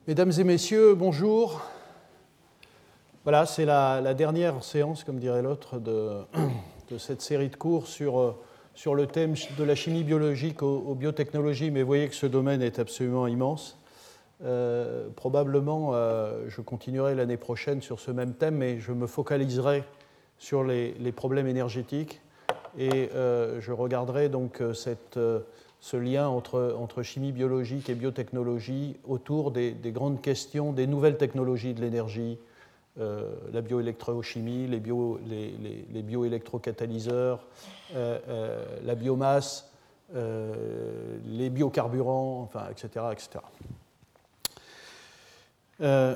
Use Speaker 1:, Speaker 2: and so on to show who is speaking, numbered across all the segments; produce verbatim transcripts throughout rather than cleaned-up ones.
Speaker 1: Mesdames et messieurs, bonjour. Voilà, c'est la, la dernière séance, comme dirait l'autre, de, de cette série de cours sur, sur le thème de la chimie biologique aux, aux biotechnologies, mais vous voyez que ce domaine est absolument immense. Euh, probablement, euh, je continuerai l'année prochaine sur ce même thème, mais je me focaliserai sur les, les problèmes énergétiques et euh, je regarderai donc cette... ce lien entre, entre chimie biologique et biotechnologie autour des, des grandes questions des nouvelles technologies de l'énergie, euh, la bioélectrochimie, les, bio, les, les, les bioélectrocatalyseurs, euh, euh, la biomasse, euh, les biocarburants, enfin, et cetera, et cetera. Euh,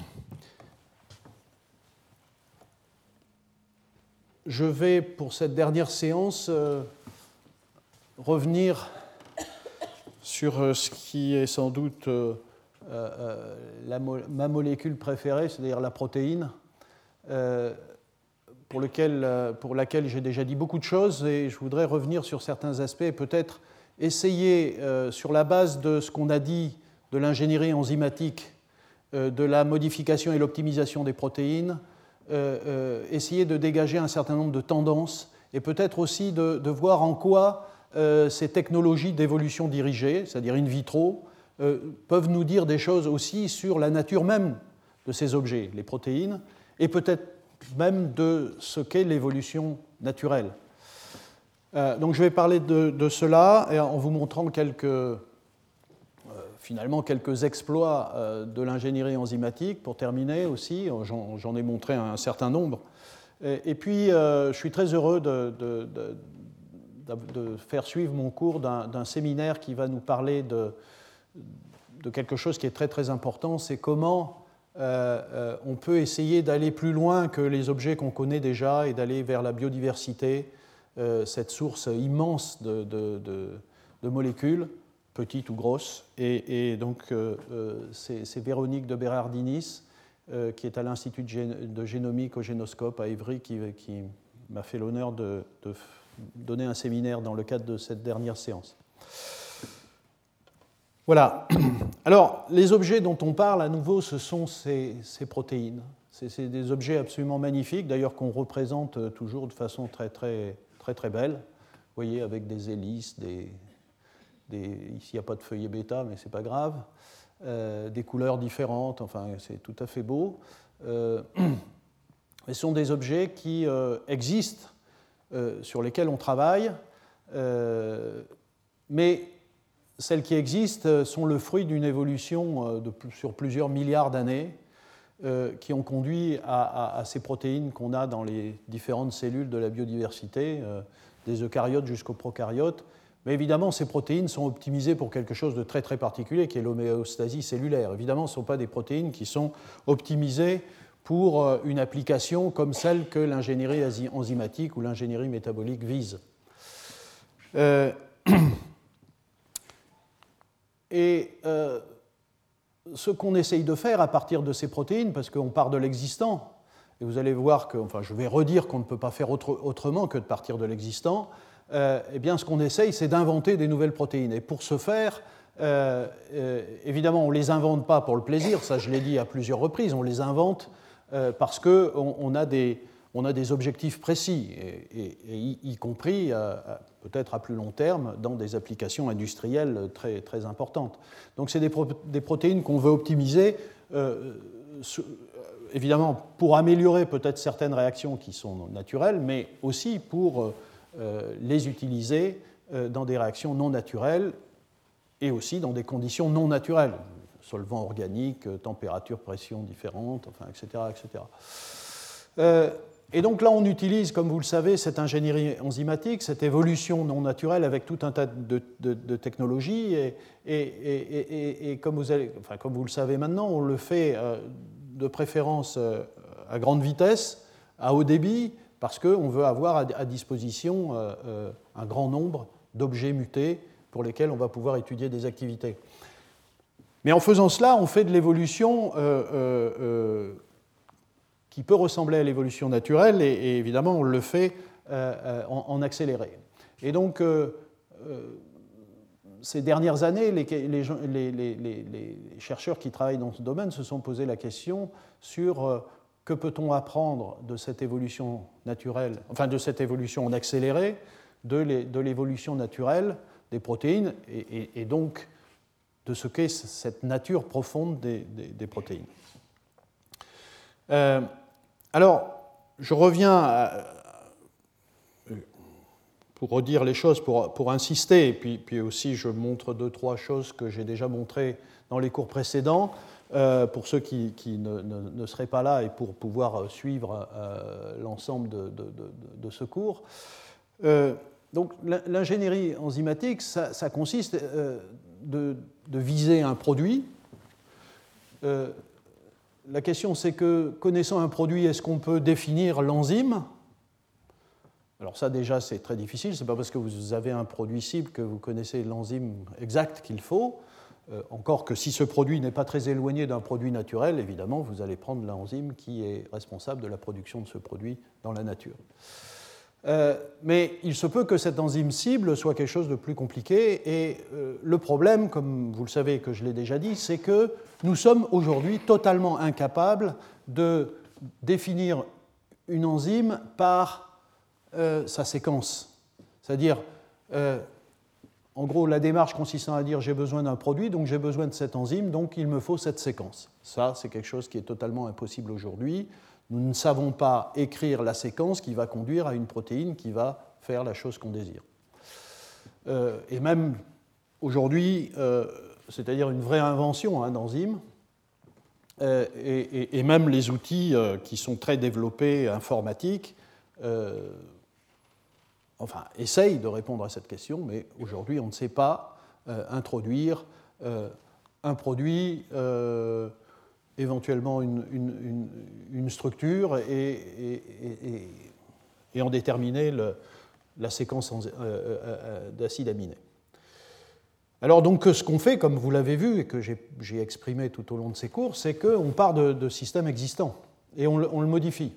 Speaker 1: je vais, pour cette dernière séance, euh, revenir sur ce qui est sans doute euh, euh, la mo- ma molécule préférée, c'est-à-dire la protéine, euh, pour, lequel, euh, pour laquelle j'ai déjà dit beaucoup de choses, et je voudrais revenir sur certains aspects et peut-être essayer, euh, sur la base de ce qu'on a dit de l'ingénierie enzymatique, euh, de la modification et l'optimisation des protéines, euh, euh, essayer de dégager un certain nombre de tendances et peut-être aussi de, de voir en quoi Euh, ces technologies d'évolution dirigée, c'est-à-dire in vitro, euh, peuvent nous dire des choses aussi sur la nature même de ces objets, les protéines, et peut-être même de ce qu'est l'évolution naturelle. Euh, donc je vais parler de, de cela en vous montrant quelques, euh, finalement quelques exploits euh, de l'ingénierie enzymatique pour terminer aussi. J'en, j'en ai montré un certain nombre. Et, et puis euh, je suis très heureux de, de, de de faire suivre mon cours d'un, d'un séminaire qui va nous parler de, de quelque chose qui est très très important, c'est comment euh, euh, on peut essayer d'aller plus loin que les objets qu'on connaît déjà et d'aller vers la biodiversité, euh, cette source immense de, de, de, de molécules, petites ou grosses. Et, et donc euh, c'est, c'est Véronique de Berardinis, euh, qui est à l'Institut de génomique au Génoscope à Évry, qui, qui m'a fait l'honneur de, de donner un séminaire dans le cadre de cette dernière séance. Voilà. Alors, les objets dont on parle à nouveau, ce sont ces, ces protéines. C'est, c'est des objets absolument magnifiques, d'ailleurs qu'on représente toujours de façon très très très très belle. Vous voyez, avec des hélices, des, des, ici il n'y a pas de feuillet bêta, mais c'est pas grave, euh, des couleurs différentes. Enfin, c'est tout à fait beau. Euh, ce sont des objets qui euh, existent. Euh, sur lesquels on travaille, euh, mais celles qui existent sont le fruit d'une évolution de, sur plusieurs milliards d'années euh, qui ont conduit à, à, à ces protéines qu'on a dans les différentes cellules de la biodiversité, euh, des eucaryotes jusqu'aux prokaryotes. Mais évidemment, ces protéines sont optimisées pour quelque chose de très très particulier, qui est l'homéostasie cellulaire. Évidemment, ce ne sont pas des protéines qui sont optimisées pour une application comme celle que l'ingénierie enzymatique ou l'ingénierie métabolique vise. Euh, et euh, ce qu'on essaye de faire à partir de ces protéines, parce qu'on part de l'existant, et vous allez voir que, enfin je vais redire qu'on ne peut pas faire autre, autrement que de partir de l'existant, euh, eh bien ce qu'on essaye c'est d'inventer des nouvelles protéines. Et pour ce faire, euh, euh, évidemment on ne les invente pas pour le plaisir, ça je l'ai dit à plusieurs reprises, on les invente Euh, parce qu'on on a, on a des objectifs précis, et, et, et y, y compris, euh, peut-être à plus long terme, dans des applications industrielles très, très importantes. Donc c'est des, pro, des protéines qu'on veut optimiser, euh, su, évidemment pour améliorer peut-être certaines réactions qui sont naturelles, mais aussi pour euh, les utiliser euh, dans des réactions non naturelles et aussi dans des conditions non naturelles. Solvants organiques, température, pression différentes, enfin, et cetera, et cetera. Euh, et donc là, on utilise, comme vous le savez, cette ingénierie enzymatique, cette évolution non naturelle avec tout un tas de, de, de technologies. Et, et, et, et, et comme, vous allez, enfin, comme vous le savez maintenant, on le fait euh, de préférence euh, à grande vitesse, à haut débit, parce qu'on veut avoir à, à disposition euh, euh, un grand nombre d'objets mutés pour lesquels on va pouvoir étudier des activités. Mais en faisant cela, on fait de l'évolution euh, euh, euh, qui peut ressembler à l'évolution naturelle, et, et évidemment, on le fait euh, en, en accéléré. Et donc, euh, euh, ces dernières années, les, les, les, les, les chercheurs qui travaillent dans ce domaine se sont posé la question sur euh, que peut-on apprendre de cette évolution naturelle, enfin de cette évolution en accéléré, de l'évolution naturelle des protéines, et, et, et donc de ce qu'est cette nature profonde des, des, des protéines. Euh, alors, je reviens à, pour redire les choses, pour, pour insister, et puis, puis aussi je montre deux, trois choses que j'ai déjà montrées dans les cours précédents, euh, pour ceux qui, qui ne, ne, ne seraient pas là et pour pouvoir suivre euh, l'ensemble de, de, de, de ce cours. Euh, donc l'ingénierie enzymatique, ça, ça consiste euh, de, de viser un produit. Euh, la question c'est que, connaissant un produit, est-ce qu'on peut définir l'enzyme ? Alors ça déjà c'est très difficile, c'est pas parce que vous avez un produit cible que vous connaissez l'enzyme exacte qu'il faut, euh, encore que si ce produit n'est pas très éloigné d'un produit naturel, évidemment vous allez prendre l'enzyme qui est responsable de la production de ce produit dans la nature. Euh, mais il se peut que cette enzyme cible soit quelque chose de plus compliqué, et euh, le problème, comme vous le savez et que je l'ai déjà dit, c'est que nous sommes aujourd'hui totalement incapables de définir une enzyme par euh, sa séquence. C'est-à-dire, euh, en gros, la démarche consistant à dire j'ai besoin d'un produit, donc j'ai besoin de cette enzyme, donc il me faut cette séquence. Ça, c'est quelque chose qui est totalement impossible aujourd'hui. Nous ne savons pas écrire la séquence qui va conduire à une protéine qui va faire la chose qu'on désire. Euh, et même aujourd'hui, euh, c'est-à-dire une vraie invention hein, d'enzymes, euh, et, et, et même les outils euh, qui sont très développés informatiques, euh, enfin, essayent de répondre à cette question, mais aujourd'hui, on ne sait pas euh, introduire euh, un produit... Euh, éventuellement une, une, une structure et, et, et, et en déterminer le, la séquence d'acides aminés. Alors donc ce qu'on fait, comme vous l'avez vu et que j'ai exprimé tout au long de ces cours, c'est qu'on part de, de systèmes existants et on le, on le modifie.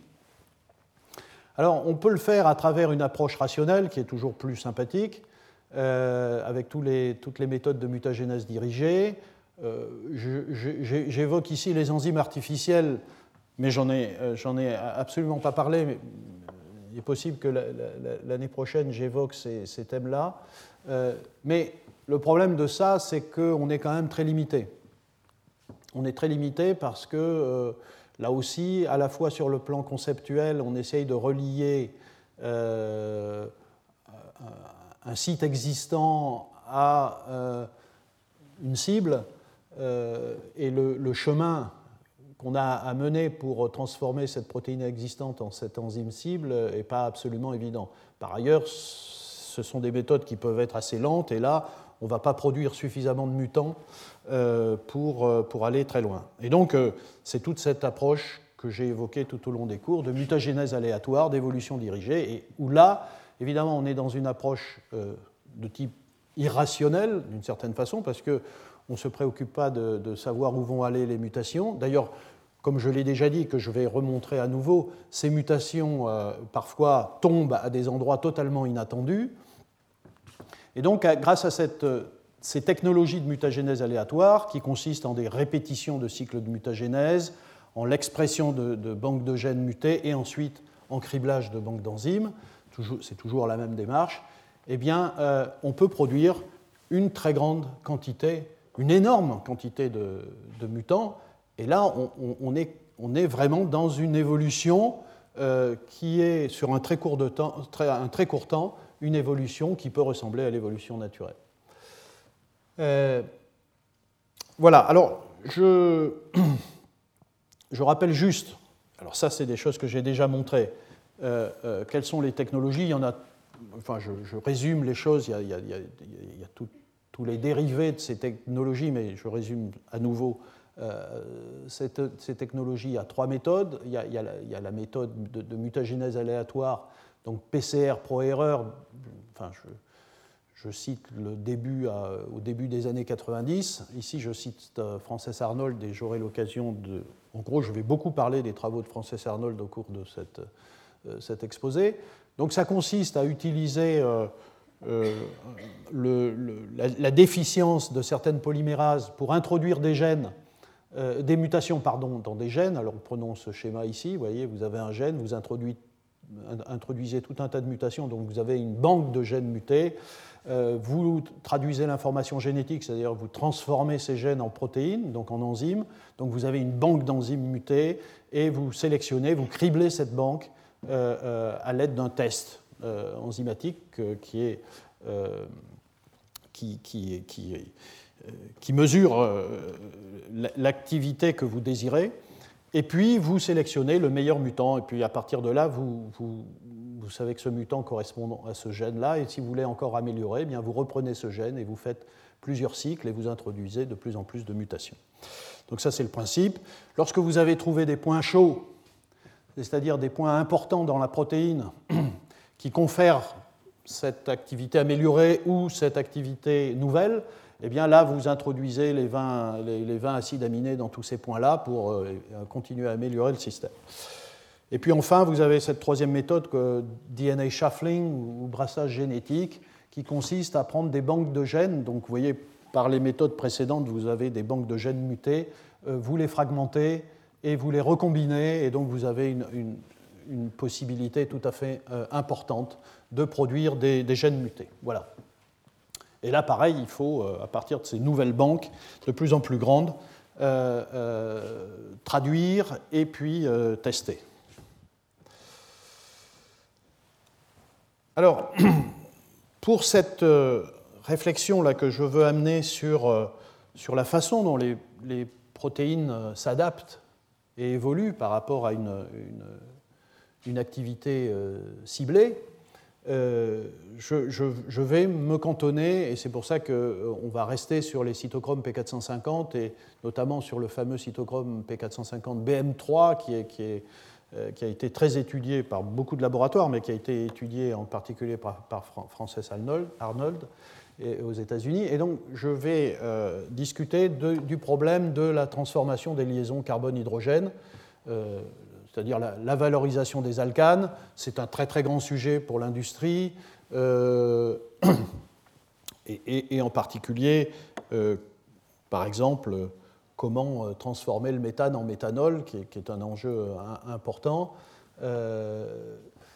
Speaker 1: Alors on peut le faire à travers une approche rationnelle qui est toujours plus sympathique, euh, avec tous les, toutes les méthodes de mutagénèse dirigée. Euh, J'évoque ici les enzymes artificielles, mais j'en ai, j'en ai absolument pas parlé. Mais il est possible que l'année prochaine, j'évoque ces, ces thèmes-là. Euh, mais le problème de ça, c'est qu'on est quand même très limité. On est très limité parce que, euh, là aussi, à la fois sur le plan conceptuel, on essaye de relier euh, un site existant à euh, une cible. Euh, et le, le chemin qu'on a à mener pour transformer cette protéine existante en cette enzyme cible n'est pas absolument évident. Par ailleurs, ce sont des méthodes qui peuvent être assez lentes, et là, on ne va pas produire suffisamment de mutants euh, pour, pour aller très loin. Et donc, euh, c'est toute cette approche que j'ai évoquée tout au long des cours, de mutagénèse aléatoire, d'évolution dirigée, et où là, évidemment, on est dans une approche euh, de type irrationnel, d'une certaine façon, parce que on ne se préoccupe pas de, de savoir où vont aller les mutations. D'ailleurs, comme je l'ai déjà dit, que je vais remontrer à nouveau, ces mutations euh, parfois tombent à des endroits totalement inattendus. Et donc, grâce à cette, ces technologies de mutagénèse aléatoire, qui consistent en des répétitions de cycles de mutagénèse, en l'expression de, de banques de gènes mutés et ensuite en criblage de banques d'enzymes, c'est toujours la même démarche, eh bien, euh, on peut produire une très grande quantité, une énorme quantité de, de mutants, et là, on, on, on, est, on est vraiment dans une évolution euh, qui est, sur un très court de temps, très, un très court temps, une évolution qui peut ressembler à l'évolution naturelle. Euh, voilà, alors, je, je rappelle juste, alors ça, c'est des choses que j'ai déjà montrées, euh, euh, quelles sont les technologies, il y en a, enfin, je, je résume les choses, il y a, il y a, il y a, il y a tout, tous les dérivés de ces technologies, mais je résume à nouveau euh, cette, ces technologies. Il y a trois méthodes. Il y a, il y a, la, il y a la méthode de, de mutagénèse aléatoire, donc P C R pro-erreur. Enfin, je, je cite le début à, au début des années quatre-vingt-dix. Ici, je cite Frances Arnold et j'aurai l'occasion de... En gros, je vais beaucoup parler des travaux de Frances Arnold au cours de cette, euh, cet exposé. Donc, ça consiste à utiliser... Euh, euh, le, le, la, la déficience de certaines polymérases pour introduire des gènes, euh, des mutations pardon, dans des gènes. Alors prenons ce schéma ici, vous voyez, vous avez un gène, vous introduisez, introduisez tout un tas de mutations, donc vous avez une banque de gènes mutés. Euh, vous traduisez l'information génétique, c'est-à-dire vous transformez ces gènes en protéines, donc en enzymes. Donc vous avez une banque d'enzymes mutées et vous sélectionnez, vous criblez cette banque euh, euh, à l'aide d'un test euh, enzymatique euh, qui, est, euh, qui, qui, qui, euh, qui mesure euh, l'activité que vous désirez. Et puis vous sélectionnez le meilleur mutant. Et puis à partir de là, vous, vous Vous savez que ce mutant correspond à ce gène-là, et si vous voulez encore améliorer, eh bien vous reprenez ce gène et vous faites plusieurs cycles et vous introduisez de plus en plus de mutations. Donc ça, c'est le principe. Lorsque vous avez trouvé des points chauds, c'est-à-dire des points importants dans la protéine qui confèrent cette activité améliorée ou cette activité nouvelle, eh bien là, vous introduisez les vingt, les, les vingt acides aminés dans tous ces points-là pour euh, continuer à améliorer le système. Et puis enfin, vous avez cette troisième méthode, D N A shuffling ou brassage génétique, qui consiste à prendre des banques de gènes. Donc vous voyez, par les méthodes précédentes, vous avez des banques de gènes mutés, vous les fragmentez et vous les recombinez, et donc vous avez une, une, une possibilité tout à fait importante de produire des, des gènes mutés. Voilà. Et là, pareil, il faut, à partir de ces nouvelles banques de plus en plus grandes, euh, euh, traduire et puis euh, tester. Alors, pour cette réflexion-là que je veux amener sur, sur la façon dont les, les protéines s'adaptent et évoluent par rapport à une, une, une activité ciblée, euh, je, je, je vais me cantonner, et c'est pour ça qu'on va rester sur les cytochromes P quatre cent cinquante, et notamment sur le fameux cytochrome P quatre cent cinquante B M trois, qui est... Qui est qui a été très étudié par beaucoup de laboratoires, mais qui a été étudié en particulier par, par Frances Arnold et, aux États-Unis. Et donc, je vais euh, discuter de, du problème de la transformation des liaisons carbone-hydrogène, euh, c'est-à-dire la, la valorisation des alcanes. C'est un très très grand sujet pour l'industrie, euh, et, et, et en particulier, euh, par exemple, comment transformer le méthane en méthanol, qui est, qui est un enjeu important. Euh,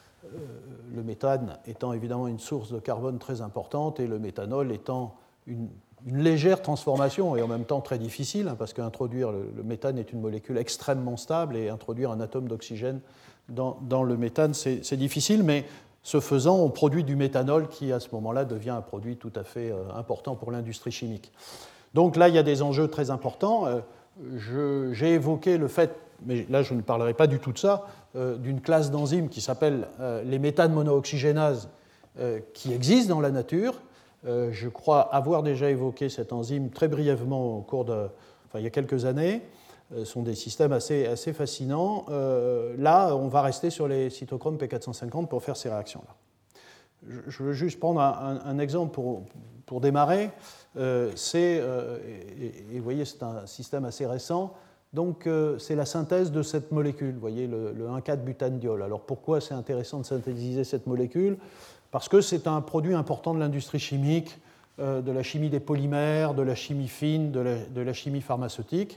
Speaker 1: le méthane étant évidemment une source de carbone très importante, et le méthanol étant une, une légère transformation, et en même temps très difficile, hein, parce qu'introduire le, le méthane est une molécule extrêmement stable, et introduire un atome d'oxygène dans, dans le méthane, c'est, c'est difficile, mais ce faisant, on produit du méthanol qui, à ce moment-là, devient un produit tout à fait important pour l'industrie chimique. Donc là, il y a des enjeux très importants. Je, j'ai évoqué le fait, mais là je ne parlerai pas du tout de ça, euh, d'une classe d'enzymes qui s'appelle euh, les méthanes monooxygénases, euh, qui existent dans la nature. Euh, je crois avoir déjà évoqué cette enzyme très brièvement au cours de, enfin, il y a quelques années. Ce sont des systèmes assez, assez fascinants. Euh, là, on va rester sur les cytochromes P quatre cent cinquante pour faire ces réactions-là. Je, je veux juste prendre un, un, un exemple pour, pour démarrer. Euh, c'est, euh, et, et vous voyez, c'est un système assez récent, donc euh, c'est la synthèse de cette molécule, vous voyez, le, le un quatre butanediol. Alors pourquoi c'est intéressant de synthétiser cette molécule ? Parce que c'est un produit important de l'industrie chimique, euh, de la chimie des polymères, de la chimie fine, de la, de la chimie pharmaceutique.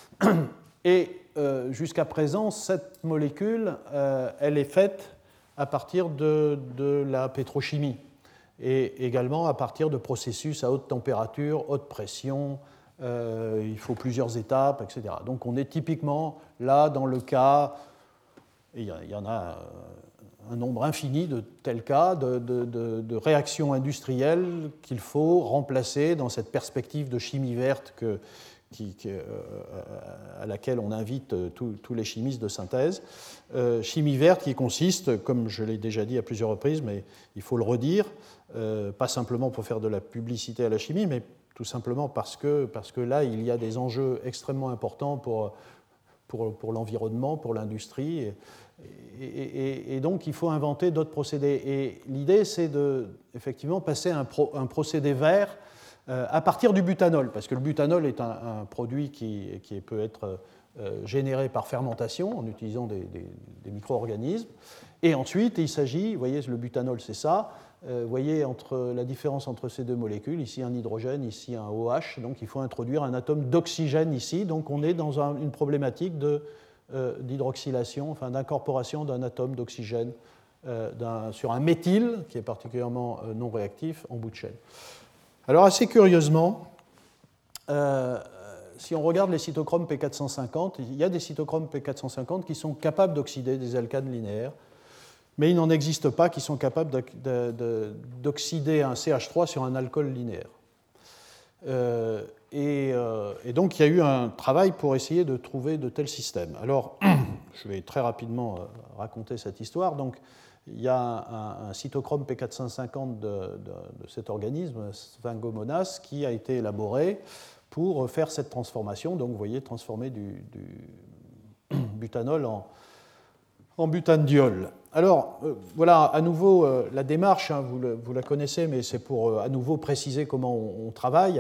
Speaker 1: Et euh, jusqu'à présent, cette molécule, euh, elle est faite à partir de, de la pétrochimie, et également à partir de processus à haute température, haute pression, euh, il faut plusieurs étapes, et cetera. Donc on est typiquement là dans le cas, et il y en a un nombre infini de tels cas, de, de, de, de réactions industrielles qu'il faut remplacer dans cette perspective de chimie verte que, qui, qui, euh, à laquelle on invite tous les chimistes de synthèse. Euh, chimie verte qui consiste, comme je l'ai déjà dit à plusieurs reprises, mais il faut le redire, Euh, pas simplement pour faire de la publicité à la chimie, mais tout simplement parce que, parce que là, il y a des enjeux extrêmement importants pour, pour, pour l'environnement, pour l'industrie, et, et, et, et donc il faut inventer d'autres procédés. Et l'idée, c'est de, effectivement, passer à un, pro, un procédé vert euh, à partir du butanol, parce que le butanol est un, un produit qui, qui peut être euh, généré par fermentation, en utilisant des, des, des micro-organismes. Et ensuite, il s'agit, vous voyez, le butanol, c'est ça, Euh, vous voyez entre, la différence entre ces deux molécules, ici un hydrogène, ici un OH, donc il faut introduire un atome d'oxygène ici, donc on est dans un, une problématique de, euh, d'hydroxylation, enfin d'incorporation d'un atome d'oxygène euh, d'un, sur un méthyle, qui est particulièrement euh, non réactif, en bout de chaîne. Alors assez curieusement, euh, si on regarde les cytochromes P quatre cent cinquante, il y a des cytochromes P quatre cent cinquante qui sont capables d'oxyder des alcanes linéaires, mais il n'en existe pas qui sont capables d'oxyder un C H trois sur un alcool linéaire. Euh, et, euh, et donc il y a eu un travail pour essayer de trouver de tels systèmes. Alors, je vais très rapidement raconter cette histoire. Donc, il y a un, un cytochrome P quatre cent cinquante de, de, de cet organisme, Sphingomonas, qui a été élaboré pour faire cette transformation. Donc, vous voyez, transformer du, du butanol en, en butanediol. Alors, euh, voilà, à nouveau, euh, la démarche, hein, vous, le, vous la connaissez, mais c'est pour euh, à nouveau préciser comment on, on travaille.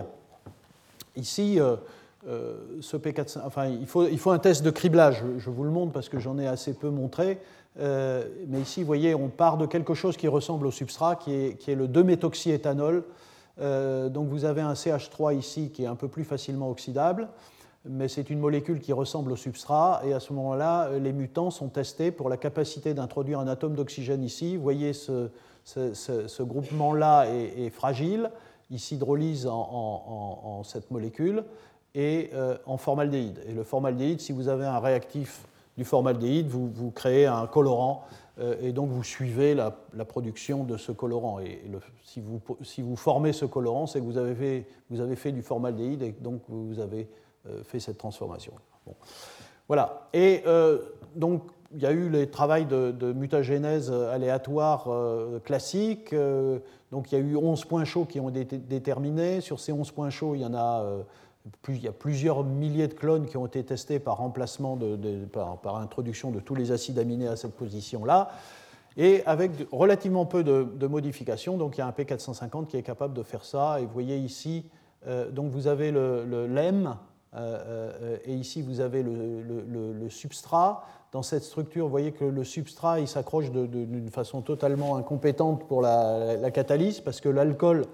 Speaker 1: Ici, euh, euh, ce P quatre cent, enfin, il faut, il faut un test de criblage. Je, je vous le montre parce que j'en ai assez peu montré. Euh, mais ici, vous voyez, on part de quelque chose qui ressemble au substrat, qui est, qui est le deux méthoxyéthanol. Euh, donc, vous avez un C H trois ici qui est un peu plus facilement oxydable, mais c'est une molécule qui ressemble au substrat, et à ce moment-là, les mutants sont testés pour la capacité d'introduire un atome d'oxygène ici. Vous voyez, ce, ce, ce, ce groupement-là est, est fragile, il s'hydrolyse en, en, en cette molécule, et euh, en formaldéhyde. Et le formaldéhyde, si vous avez un réactif du formaldéhyde, vous, vous créez un colorant, euh, et donc vous suivez la, la production de ce colorant. Et le, si, vous, si vous formez ce colorant, c'est que vous avez fait, vous avez fait du formaldéhyde, et donc vous avez fait cette transformation. Bon. Voilà. Et euh, donc, il y a eu les travaux de, de mutagénèse aléatoire euh, classiques. Euh, donc, il y a eu onze points chauds qui ont été déterminés. Sur ces onze points chauds, il y en a, euh, plus, il y a plusieurs milliers de clones qui ont été testés par remplacement, de, de, par, par introduction de tous les acides aminés à cette position-là. Et avec relativement peu de, de modifications. Donc, il y a un P quatre cent cinquante qui est capable de faire ça. Et vous voyez ici, euh, donc vous avez le, le L E M. Euh, et ici, vous avez le, le, le substrat. Dans cette structure, vous voyez que le substrat il s'accroche de, de, d'une façon totalement incompétente pour la, la, la catalyse, parce que l'alcool,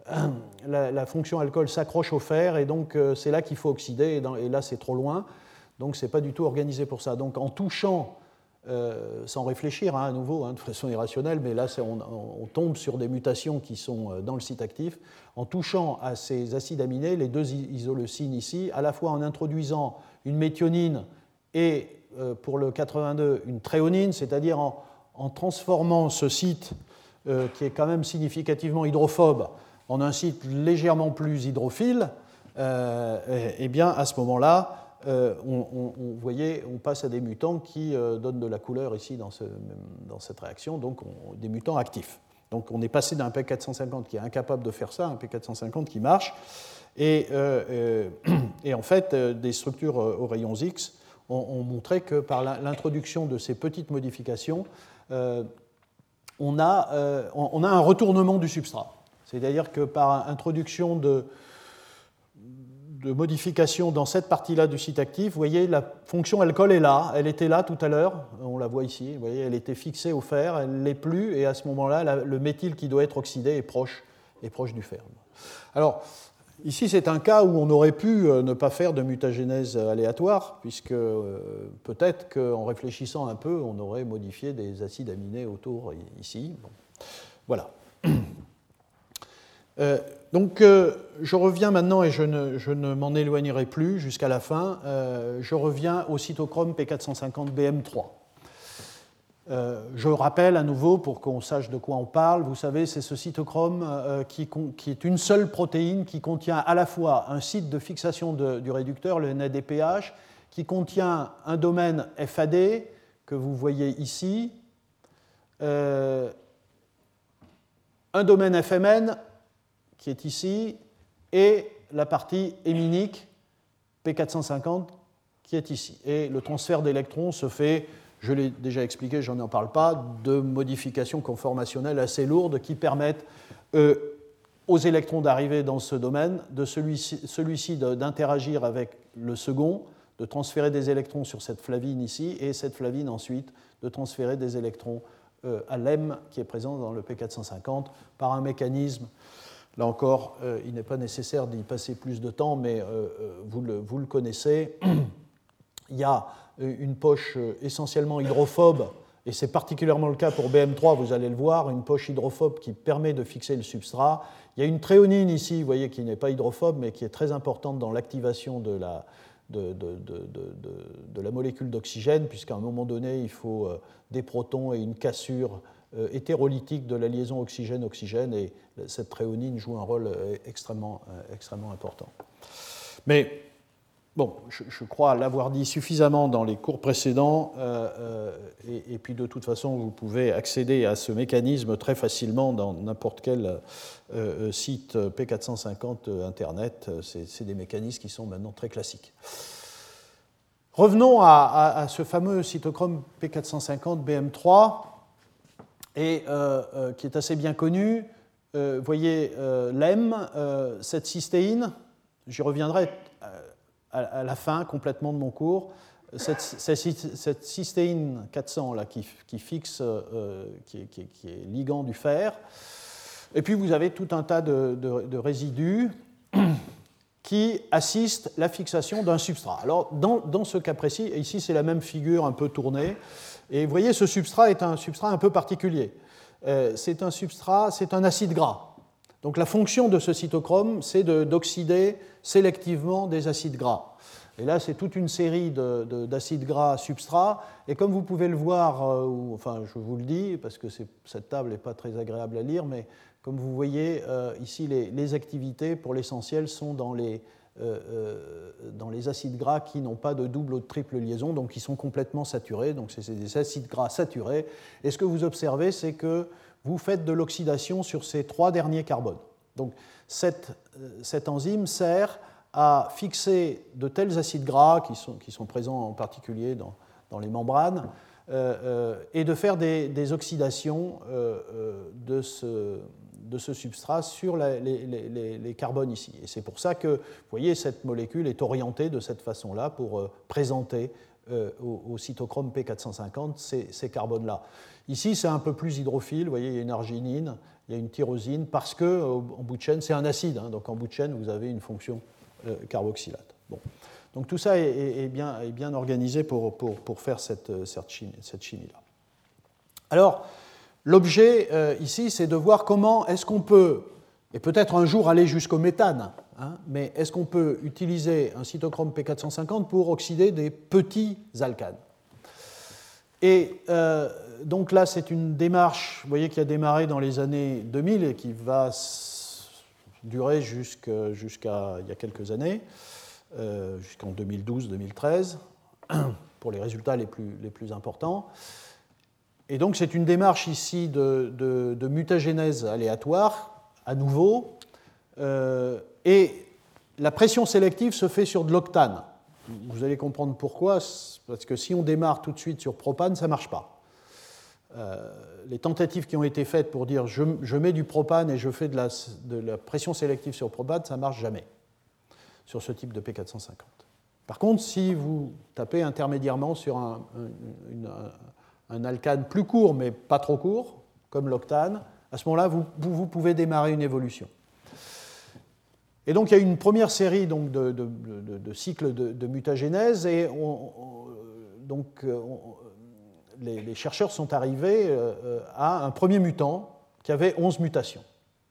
Speaker 1: la, la fonction alcool s'accroche au fer, et donc euh, c'est là qu'il faut oxyder, et, dans, et là c'est trop loin, donc c'est pas du tout organisé pour ça. Donc en touchant, euh, sans réfléchir hein, à nouveau, hein, de façon irrationnelle, mais là on, on tombe sur des mutations qui sont dans le site actif, en touchant à ces acides aminés, les deux isoleucines ici, à la fois en introduisant une méthionine et euh, pour le quatre-vingt-deux une tréonine, c'est-à-dire en, en transformant ce site euh, qui est quand même significativement hydrophobe en un site légèrement plus hydrophile, euh, et, et bien à ce moment-là, Euh, on, on, on, vous voyez, on passe à des mutants qui euh, donnent de la couleur ici dans, ce, dans cette réaction, donc on, des mutants actifs. Donc on est passé d'un P quatre cent cinquante qui est incapable de faire ça à un P quatre cent cinquante qui marche. Et, euh, euh, et en fait, euh, des structures aux rayons X ont, ont montré que par l'introduction de ces petites modifications, euh, on, a, euh, on a un retournement du substrat. C'est-à-dire que par introduction de de modification dans cette partie-là du site actif. Vous voyez, la fonction alcool est là. Elle était là tout à l'heure. On la voit ici. Vous voyez, elle était fixée au fer. Elle ne l'est plus. Et à ce moment-là, la, le méthyle qui doit être oxydé est proche, est proche du fer. Alors, ici, c'est un cas où on aurait pu ne pas faire de mutagénèse aléatoire, puisque euh, peut-être qu'en réfléchissant un peu, on aurait modifié des acides aminés autour ici. Bon. Voilà. Euh, donc, euh, je reviens maintenant, et je ne, je ne m'en éloignerai plus jusqu'à la fin, euh, je reviens au cytochrome P quatre cent cinquante B M trois. Euh, je rappelle à nouveau, pour qu'on sache de quoi on parle, vous savez, c'est ce cytochrome euh, qui, qui est une seule protéine qui contient à la fois un site de fixation de, du réducteur, le N A D P H, qui contient un domaine F A D, que vous voyez ici, euh, un domaine F M N, qui est ici, et la partie héminique P quatre cent cinquante qui est ici. Et le transfert d'électrons se fait, je l'ai déjà expliqué, je n'en parle pas, de modifications conformationnelles assez lourdes qui permettent euh, aux électrons d'arriver dans ce domaine, de celui-ci, celui-ci d'interagir avec le second, de transférer des électrons sur cette flavine ici, et cette flavine ensuite de transférer des électrons euh, à l'E M qui est présent dans le P quatre cent cinquante par un mécanisme. Là encore, euh, il n'est pas nécessaire d'y passer plus de temps, mais euh, vous, le, vous le connaissez. Il y a une poche essentiellement hydrophobe, et c'est particulièrement le cas pour B M trois, vous allez le voir, une poche hydrophobe qui permet de fixer le substrat. Il y a une tréonine ici, vous voyez, qui n'est pas hydrophobe, mais qui est très importante dans l'activation de la, de, de, de, de, de la molécule d'oxygène, puisqu'à un moment donné, il faut des protons et une cassure hétérolytique de la liaison oxygène-oxygène, et cette tréonine joue un rôle extrêmement, extrêmement important. Mais bon, je, je crois l'avoir dit suffisamment dans les cours précédents, euh, euh, et, et puis de toute façon, vous pouvez accéder à ce mécanisme très facilement dans n'importe quel euh, site P quatre cent cinquante Internet. C'est, c'est des mécanismes qui sont maintenant très classiques. Revenons à, à, à ce fameux cytochrome P quatre cent cinquante B M trois, et, euh, euh, qui est assez bien connu. Euh, vous voyez euh, l'E M, euh, cette cystéine, j'y reviendrai à la fin complètement de mon cours, cette, cette cystéine quatre cents là, qui, qui fixe, euh, qui, est, qui, est, qui est ligand du fer. Et puis vous avez tout un tas de, de, de résidus qui assistent la fixation d'un substrat. Alors dans, dans ce cas précis, ici c'est la même figure un peu tournée, et vous voyez ce substrat est un substrat un peu particulier. Euh, c'est un substrat, c'est un acide gras. Donc la fonction de ce cytochrome, c'est de, d'oxyder sélectivement des acides gras. Et là, c'est toute une série de, de, d'acides gras substrats. Et comme vous pouvez le voir, euh, ou, enfin je vous le dis, parce que c'est, cette table n'est pas très agréable à lire, mais comme vous voyez, euh, ici, les, les activités, pour l'essentiel, sont dans les, euh, euh, dans les acides gras qui n'ont pas de double ou de triple liaison, donc qui sont complètement saturés. Donc c'est, c'est des acides gras saturés. Et ce que vous observez, c'est que vous faites de l'oxydation sur ces trois derniers carbones. Donc cette, cette enzyme sert à fixer de tels acides gras qui sont, qui sont présents en particulier dans, dans les membranes euh, euh, et de faire des, des oxydations euh, euh, de, ce, de ce substrat sur la, les, les, les carbones ici. Et c'est pour ça que, vous voyez, cette molécule est orientée de cette façon-là pour euh, présenter euh, au, au cytochrome P quatre cent cinquante ces, ces carbones-là. Ici, c'est un peu plus hydrophile. Vous voyez, il y a une arginine, il y a une tyrosine, parce qu'en bout de chaîne, c'est un acide. Hein, donc en bout de chaîne, vous avez une fonction euh, carboxylate. Bon. Donc tout ça est, est, est, bien, est bien organisé pour, pour, pour faire cette, cette, chimie, cette chimie-là. Alors, l'objet euh, ici, c'est de voir comment est-ce qu'on peut, et peut-être un jour aller jusqu'au méthane, hein, mais est-ce qu'on peut utiliser un cytochrome P quatre cent cinquante pour oxyder des petits alcanes. Et euh, donc là, c'est une démarche, vous voyez, qui a démarré dans les années deux mille et qui va durer jusqu'à, jusqu'à il y a quelques années, euh, jusqu'en deux mille douze deux mille treize, pour les résultats les plus, les plus importants. Et donc, c'est une démarche ici de, de, de mutagénèse aléatoire, à nouveau, euh, et la pression sélective se fait sur de l'octane. Vous allez comprendre pourquoi, parce que si on démarre tout de suite sur propane, ça ne marche pas. Euh, les tentatives qui ont été faites pour dire je, je mets du propane et je fais de la, de la pression sélective sur propane, ça ne marche jamais sur ce type de P quatre cent cinquante. Par contre, si vous tapez intermédiairement sur un, un, une, un, un alcane plus court, mais pas trop court, comme l'octane, à ce moment-là, vous, vous, vous pouvez démarrer une évolution. Et donc, il y a une première série donc, de, de, de, de cycles de, de mutagénèse, et on, on, donc, on, les, les chercheurs sont arrivés euh, à un premier mutant qui avait onze mutations.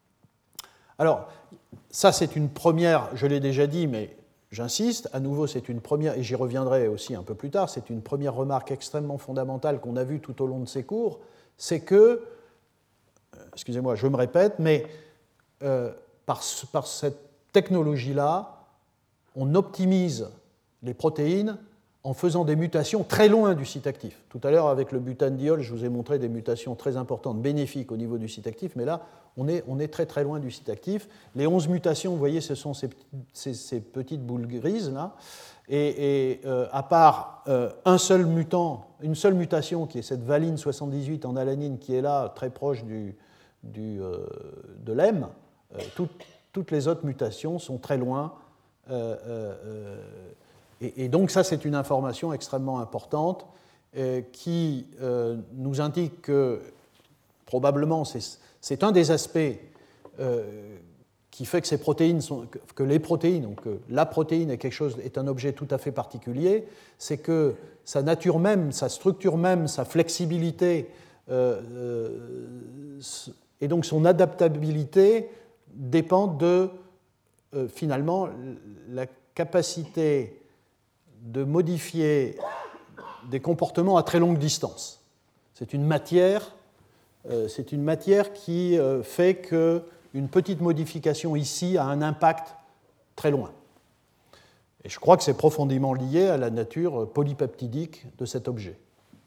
Speaker 1: Alors, ça, c'est une première, je l'ai déjà dit, mais j'insiste, à nouveau, c'est une première, et j'y reviendrai aussi un peu plus tard, c'est une première remarque extrêmement fondamentale qu'on a vue tout au long de ces cours, c'est que, excusez-moi, je me répète, mais euh, par, par cette technologie-là, on optimise les protéines en faisant des mutations très loin du site actif. Tout à l'heure, avec le butanediol, je vous ai montré des mutations très importantes, bénéfiques au niveau du site actif, mais là, on est, on est très très loin du site actif. Les onze mutations, vous voyez, ce sont ces, ces, ces petites boules grises, là, et, et euh, à part euh, un seul mutant, une seule mutation, qui est cette valine soixante-dix-huit en alanine, qui est là, très proche du, du, euh, de l'E M, euh, tout, toutes les autres mutations sont très loin. Euh, euh, et, et donc ça, c'est une information extrêmement importante. euh, qui euh, nous indique que probablement c'est, c'est un des aspects euh, qui fait que ces protéines sont, que les protéines, donc que la protéine est quelque chose, est un objet tout à fait particulier, c'est que sa nature même, sa structure même, sa flexibilité euh, euh, et donc son adaptabilité dépendent de euh, finalement la capacité de modifier des comportements à très longue distance. C'est une matière, euh, c'est une matière qui euh, fait que une petite modification ici a un impact très loin. Et je crois que c'est profondément lié à la nature polypeptidique de cet objet.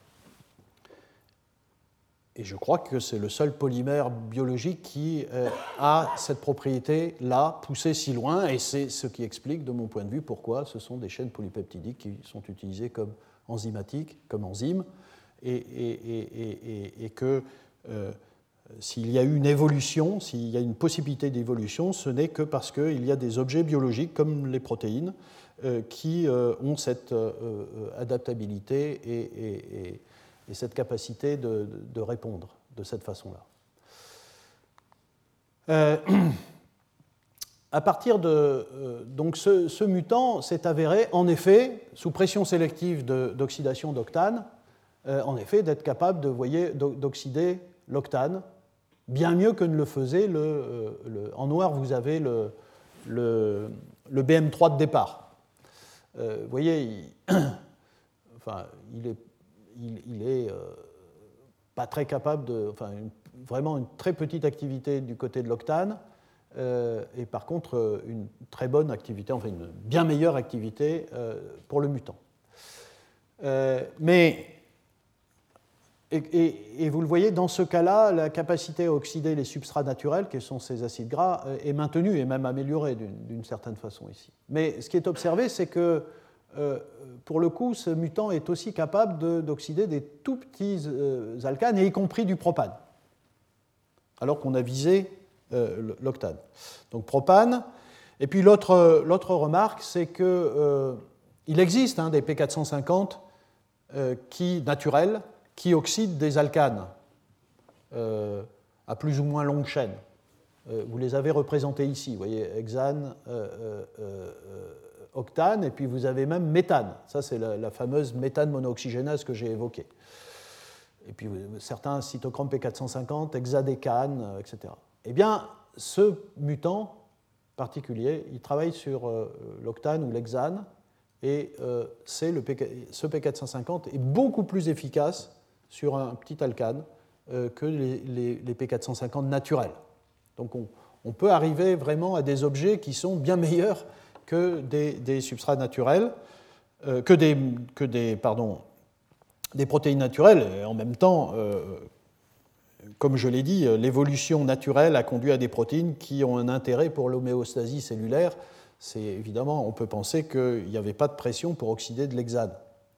Speaker 1: Et je crois que c'est le seul polymère biologique qui euh, a cette propriété-là poussée si loin, et c'est ce qui explique, de mon point de vue, pourquoi ce sont des chaînes polypeptidiques qui sont utilisées comme enzymatiques, comme enzymes, et, et, et, et, et que euh, s'il y a eu une évolution, s'il y a une possibilité d'évolution, ce n'est que parce qu'il y a des objets biologiques, comme les protéines, euh, qui euh, ont cette euh, adaptabilité et, et, et, et cette capacité de, de répondre de cette façon-là. Euh, à partir de... Euh, donc ce, ce mutant s'est avéré, en effet, sous pression sélective de, d'oxydation d'octane, euh, en effet, d'être capable de, voyez, d'oxyder l'octane, bien mieux que ne le faisait le, le... En noir, vous avez le, le, le B M trois de départ. Euh, vous voyez, il, enfin, il est, il, il est euh, pas très capable de... Enfin, une, vraiment une très petite activité du côté de l'octane, euh, et par contre, une très bonne activité, enfin une bien meilleure activité euh, pour le mutant. Euh, mais... Et, et, et vous le voyez, dans ce cas-là, la capacité à oxyder les substrats naturels, qui sont ces acides gras, est maintenue et même améliorée d'une, d'une certaine façon ici. Mais ce qui est observé, c'est que, euh, pour le coup, ce mutant est aussi capable de, d'oxyder des tout petits euh, alcanes, et y compris du propane, alors qu'on a visé euh, l'octane. Donc propane. Et puis l'autre, l'autre remarque, c'est qu'il euh, existe hein, des P quatre cent cinquante euh, qui, naturels, qui oxydent des alcanes euh, à plus ou moins longue chaîne. Euh, vous les avez représentés ici, vous voyez, hexane, euh, euh, euh, octane, et puis vous avez même méthane. Ça, c'est la, la fameuse méthane monooxygénase que j'ai évoquée. Et puis certains cytochromes P quatre cent cinquante, hexadécane, et cetera. Eh bien, ce mutant particulier, il travaille sur euh, l'octane ou l'hexane, et euh, c'est le P... ce P quatre cent cinquante est beaucoup plus efficace sur un petit alcane euh, que les, les, les P quatre cent cinquante naturels. Donc on, on peut arriver vraiment à des objets qui sont bien meilleurs que des, des substrats naturels, euh, que, des, que des, pardon, des protéines naturelles. Et en même temps, euh, comme je l'ai dit, l'évolution naturelle a conduit à des protéines qui ont un intérêt pour l'homéostasie cellulaire. C'est évidemment, on peut penser qu'il n'y avait pas de pression pour oxyder de l'hexane.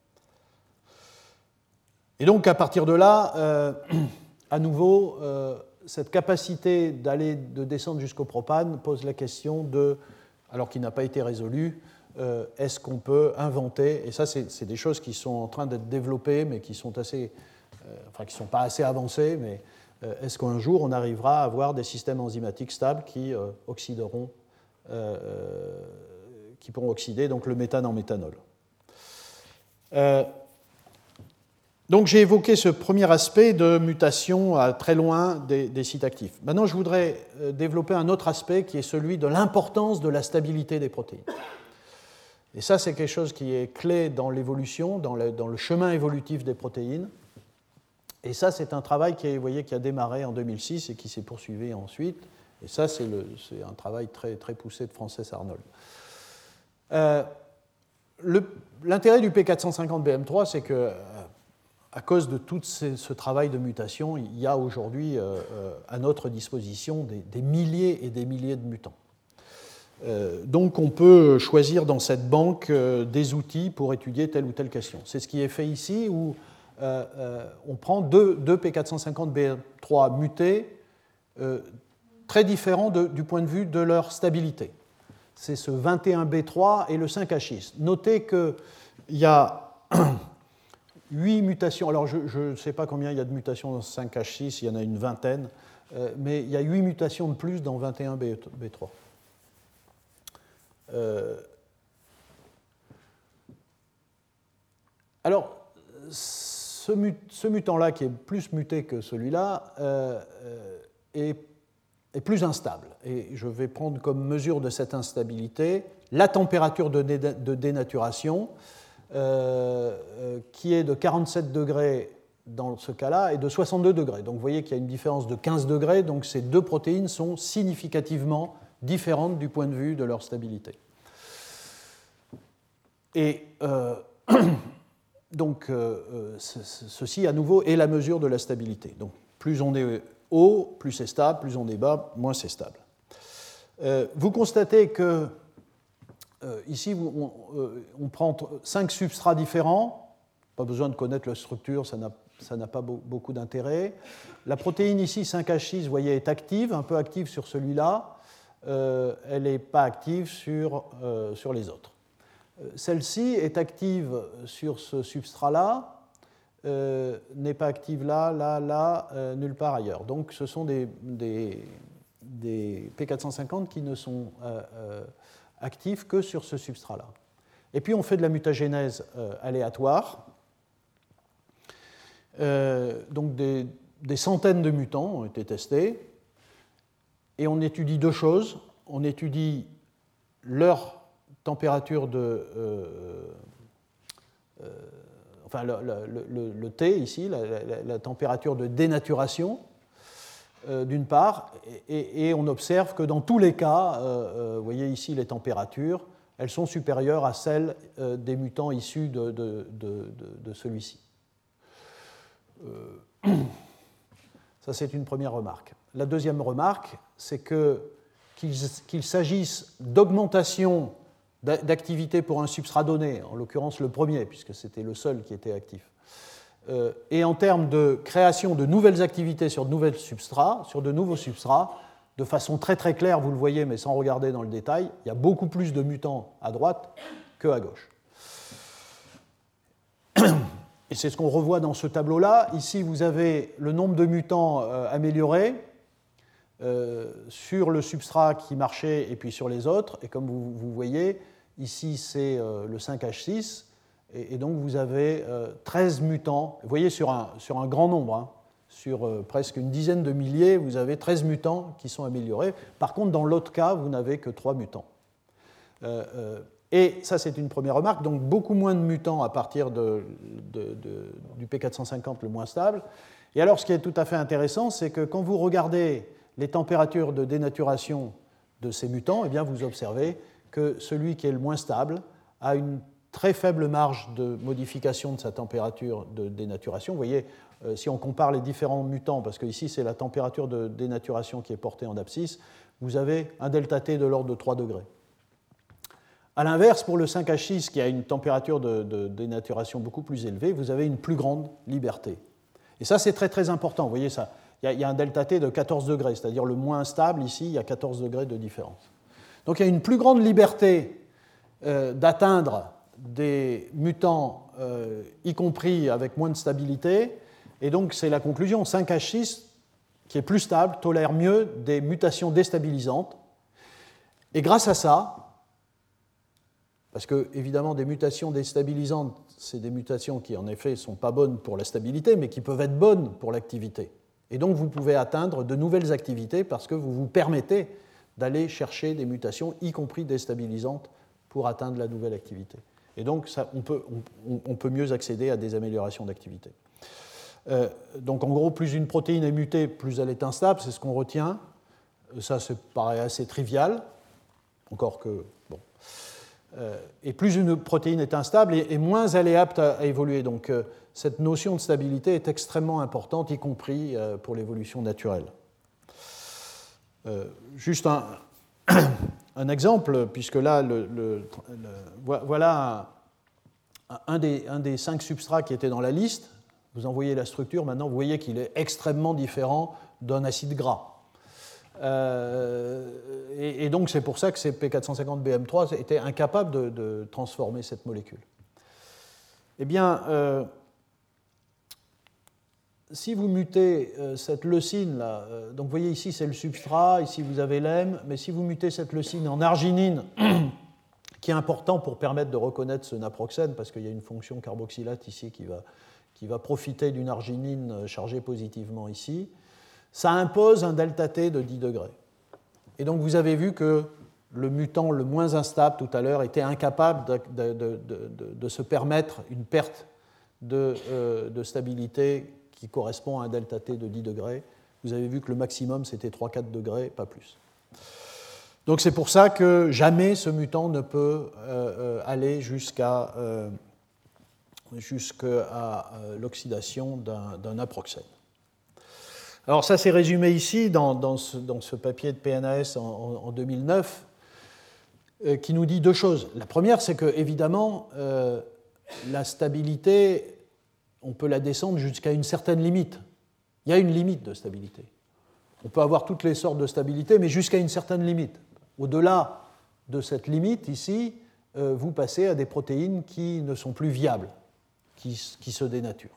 Speaker 1: Et donc, à partir de là, euh, à nouveau, euh, cette capacité d'aller, de descendre jusqu'au propane pose la question de, alors qu'il n'a pas été résolu, euh, est-ce qu'on peut inventer, et ça, c'est, c'est des choses qui sont en train d'être développées, mais qui sont assez, euh, enfin, qui ne sont pas assez avancées, mais euh, est-ce qu'un jour, on arrivera à avoir des systèmes enzymatiques stables qui euh, oxyderont, euh, qui pourront oxyder donc le méthane en méthanol. Euh, Donc j'ai évoqué ce premier aspect de mutation à très loin des, des sites actifs. Maintenant, je voudrais développer un autre aspect qui est celui de l'importance de la stabilité des protéines. Et ça, c'est quelque chose qui est clé dans l'évolution, dans le, dans le chemin évolutif des protéines. Et ça, c'est un travail qui, vous voyez, qui a démarré en deux mille six et qui s'est poursuivi ensuite. Et ça, c'est, le, c'est un travail très, très poussé de Frances Arnold. Euh, le, l'intérêt du P quatre cent cinquante B M trois, c'est que à cause de tout ce, ce travail de mutation, il y a aujourd'hui euh, à notre disposition des, des milliers et des milliers de mutants. Euh, donc on peut choisir dans cette banque euh, des outils pour étudier telle ou telle question. C'est ce qui est fait ici, où euh, euh, on prend deux, deux P quatre cent cinquante B M trois mutés, euh, très différents de, du point de vue de leur stabilité. C'est ce vingt et un B trois et le cinq H six. Notez qu'il y a... huit mutations. Alors, je ne sais pas combien il y a de mutations dans cinq H six, il y en a une vingtaine, euh, mais il y a huit mutations de plus dans vingt et un B trois. Euh, alors, ce, mut, ce mutant-là, qui est plus muté que celui-là, euh, est, est plus instable. Et je vais prendre comme mesure de cette instabilité la température de, dé, de dénaturation, euh, euh, qui est de quarante-sept degrés dans ce cas-là et de soixante-deux degrés. Donc vous voyez qu'il y a une différence de quinze degrés, donc ces deux protéines sont significativement différentes du point de vue de leur stabilité. Et euh, donc euh, ceci à nouveau est la mesure de la stabilité. Donc plus on est haut, plus c'est stable, plus on est bas, moins c'est stable. Euh, vous constatez que euh, ici on, euh, on prend cinq substrats différents, pas besoin de connaître leur structure, ça n'a ça n'a pas beaucoup d'intérêt. La protéine ici, cinq H six, vous voyez, est active, un peu active sur celui-là, euh, elle n'est pas active sur, euh, sur les autres. Celle-ci est active sur ce substrat-là, euh, n'est pas active là, là, là, euh, nulle part ailleurs. Donc ce sont des, des, des P quatre cent cinquante qui ne sont euh, euh, actifs que sur ce substrat-là. Et puis on fait de la mutagénèse euh, aléatoire. Euh, donc des, des centaines de mutants ont été testés, et on étudie deux choses. On étudie leur température de... Euh, euh, enfin, le, le, le, le T ici, la, la, la température de dénaturation, euh, d'une part, et, et on observe que dans tous les cas, euh, vous voyez ici les températures, elles sont supérieures à celles euh, des mutants issus de, de, de, de, de celui-ci. Euh, ça, c'est une première remarque. La deuxième remarque, c'est que, qu'il, qu'il s'agisse d'augmentation d'activité pour un substrat donné, en l'occurrence le premier, puisque c'était le seul qui était actif, euh, et en termes de création de nouvelles activités sur de, nouvelles substrats, sur de nouveaux substrats, de façon très très claire, vous le voyez, mais sans regarder dans le détail, il y a beaucoup plus de mutants à droite qu'à gauche. Et c'est ce qu'on revoit dans ce tableau-là. Ici, vous avez le nombre de mutants euh, améliorés euh, sur le substrat qui marchait et puis sur les autres. Et comme vous, vous voyez, ici, c'est euh, le cinq H six. Et, et donc, vous avez euh, treize mutants. Vous voyez, sur un, sur un grand nombre, hein, sur euh, presque une dizaine de milliers, vous avez treize mutants qui sont améliorés. Par contre, dans l'autre cas, vous n'avez que trois mutants. Euh, euh, Et ça, c'est une première remarque, donc beaucoup moins de mutants à partir de, de, de, du P quatre cent cinquante le moins stable. Et alors, ce qui est tout à fait intéressant, c'est que quand vous regardez les températures de dénaturation de ces mutants, eh bien, vous observez que celui qui est le moins stable a une très faible marge de modification de sa température de dénaturation. Vous voyez, euh, si on compare les différents mutants, parce que ici, c'est la température de dénaturation qui est portée en abscisse, vous avez un delta T de l'ordre de trois degrés. A l'inverse, pour le cinq H six, qui a une température de, de dénaturation beaucoup plus élevée, vous avez une plus grande liberté. Et ça, c'est très très important. Vous voyez ça, il y a, il y a un delta T de quatorze degrés, c'est-à-dire le moins stable, ici, il y a quatorze degrés de différence. Donc il y a une plus grande liberté euh, d'atteindre des mutants, euh, y compris avec moins de stabilité. Et donc c'est la conclusion. cinq H six, qui est plus stable, tolère mieux des mutations déstabilisantes. Et grâce à ça, parce que, évidemment, des mutations déstabilisantes, c'est des mutations qui, en effet, ne sont pas bonnes pour la stabilité, mais qui peuvent être bonnes pour l'activité. Et donc, vous pouvez atteindre de nouvelles activités parce que vous vous permettez d'aller chercher des mutations, y compris déstabilisantes, pour atteindre la nouvelle activité. Et donc, ça, on, peut, on, on peut mieux accéder à des améliorations d'activité. Euh, donc, en gros, plus une protéine est mutée, plus elle est instable, c'est ce qu'on retient. Ça, ça paraît assez trivial, encore que, bon... Euh, et plus une protéine est instable, et, et moins elle est apte à, à évoluer. Donc euh, cette notion de stabilité est extrêmement importante, y compris euh, pour l'évolution naturelle. Euh, juste un, un exemple, puisque là, le, le, le, voilà un, un, des, un des cinq substrats qui étaient dans la liste. Vous en voyez la structure, maintenant vous voyez qu'il est extrêmement différent d'un acide gras. Euh, et, et donc c'est pour ça que ces P quatre cent cinquante B M trois étaient incapables de, de transformer cette molécule. Eh bien, euh, si vous mutez euh, cette leucine, là, euh, donc vous voyez ici c'est le substrat, ici vous avez l'hème, mais si vous mutez cette leucine en arginine, qui est important pour permettre de reconnaître ce naproxène, parce qu'il y a une fonction carboxylate ici qui va, qui va profiter d'une arginine chargée positivement ici, ça impose un delta T de dix degrés. Et donc vous avez vu que le mutant le moins instable tout à l'heure était incapable de, de, de, de, de se permettre une perte de, euh, de stabilité qui correspond à un delta T de dix degrés. Vous avez vu que le maximum c'était trois à quatre degrés, pas plus. Donc c'est pour ça que jamais ce mutant ne peut euh, aller jusqu'à euh, jusqu'à euh, l'oxydation d'un, d'un naproxène. Alors ça c'est résumé ici dans, dans, ce, dans ce papier de P N A S en, en deux mille neuf euh, qui nous dit deux choses. La première c'est que évidemment euh, la stabilité, on peut la descendre jusqu'à une certaine limite. Il y a une limite de stabilité. On peut avoir toutes les sortes de stabilité, mais jusqu'à une certaine limite. Au-delà de cette limite, ici, euh, vous passez à des protéines qui ne sont plus viables, qui, qui se dénaturent.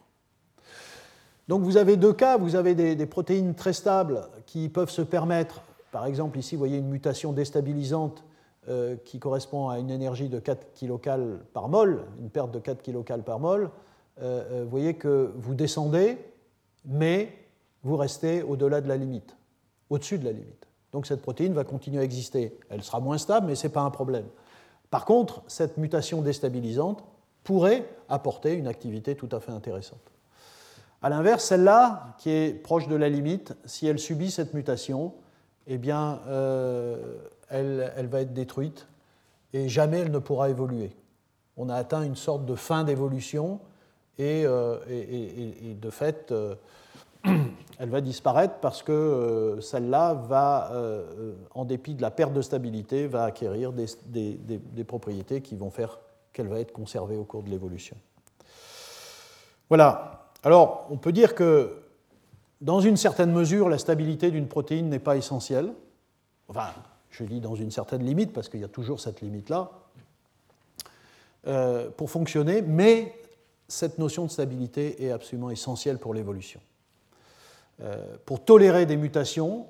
Speaker 1: Donc vous avez deux cas, vous avez des, des protéines très stables qui peuvent se permettre, par exemple ici vous voyez une mutation déstabilisante euh, qui correspond à une énergie de quatre kilocals par mol, une perte de quatre kilocals par mol, euh, vous voyez que vous descendez, mais vous restez au-delà de la limite, au-dessus de la limite. Donc cette protéine va continuer à exister. Elle sera moins stable, mais ce n'est pas un problème. Par contre, cette mutation déstabilisante pourrait apporter une activité tout à fait intéressante. A l'inverse, celle-là, qui est proche de la limite, si elle subit cette mutation, eh bien, euh, elle, elle va être détruite et jamais elle ne pourra évoluer. On a atteint une sorte de fin d'évolution et, euh, et, et, et de fait, euh, elle va disparaître parce que euh, celle-là va, euh, en dépit de la perte de stabilité, va acquérir des, des, des, des propriétés qui vont faire qu'elle va être conservée au cours de l'évolution. Voilà. Alors, on peut dire que, dans une certaine mesure, la stabilité d'une protéine n'est pas essentielle. Enfin, je dis dans une certaine limite, parce qu'il y a toujours cette limite-là, euh, pour fonctionner, mais cette notion de stabilité est absolument essentielle pour l'évolution. Euh, pour tolérer des mutations,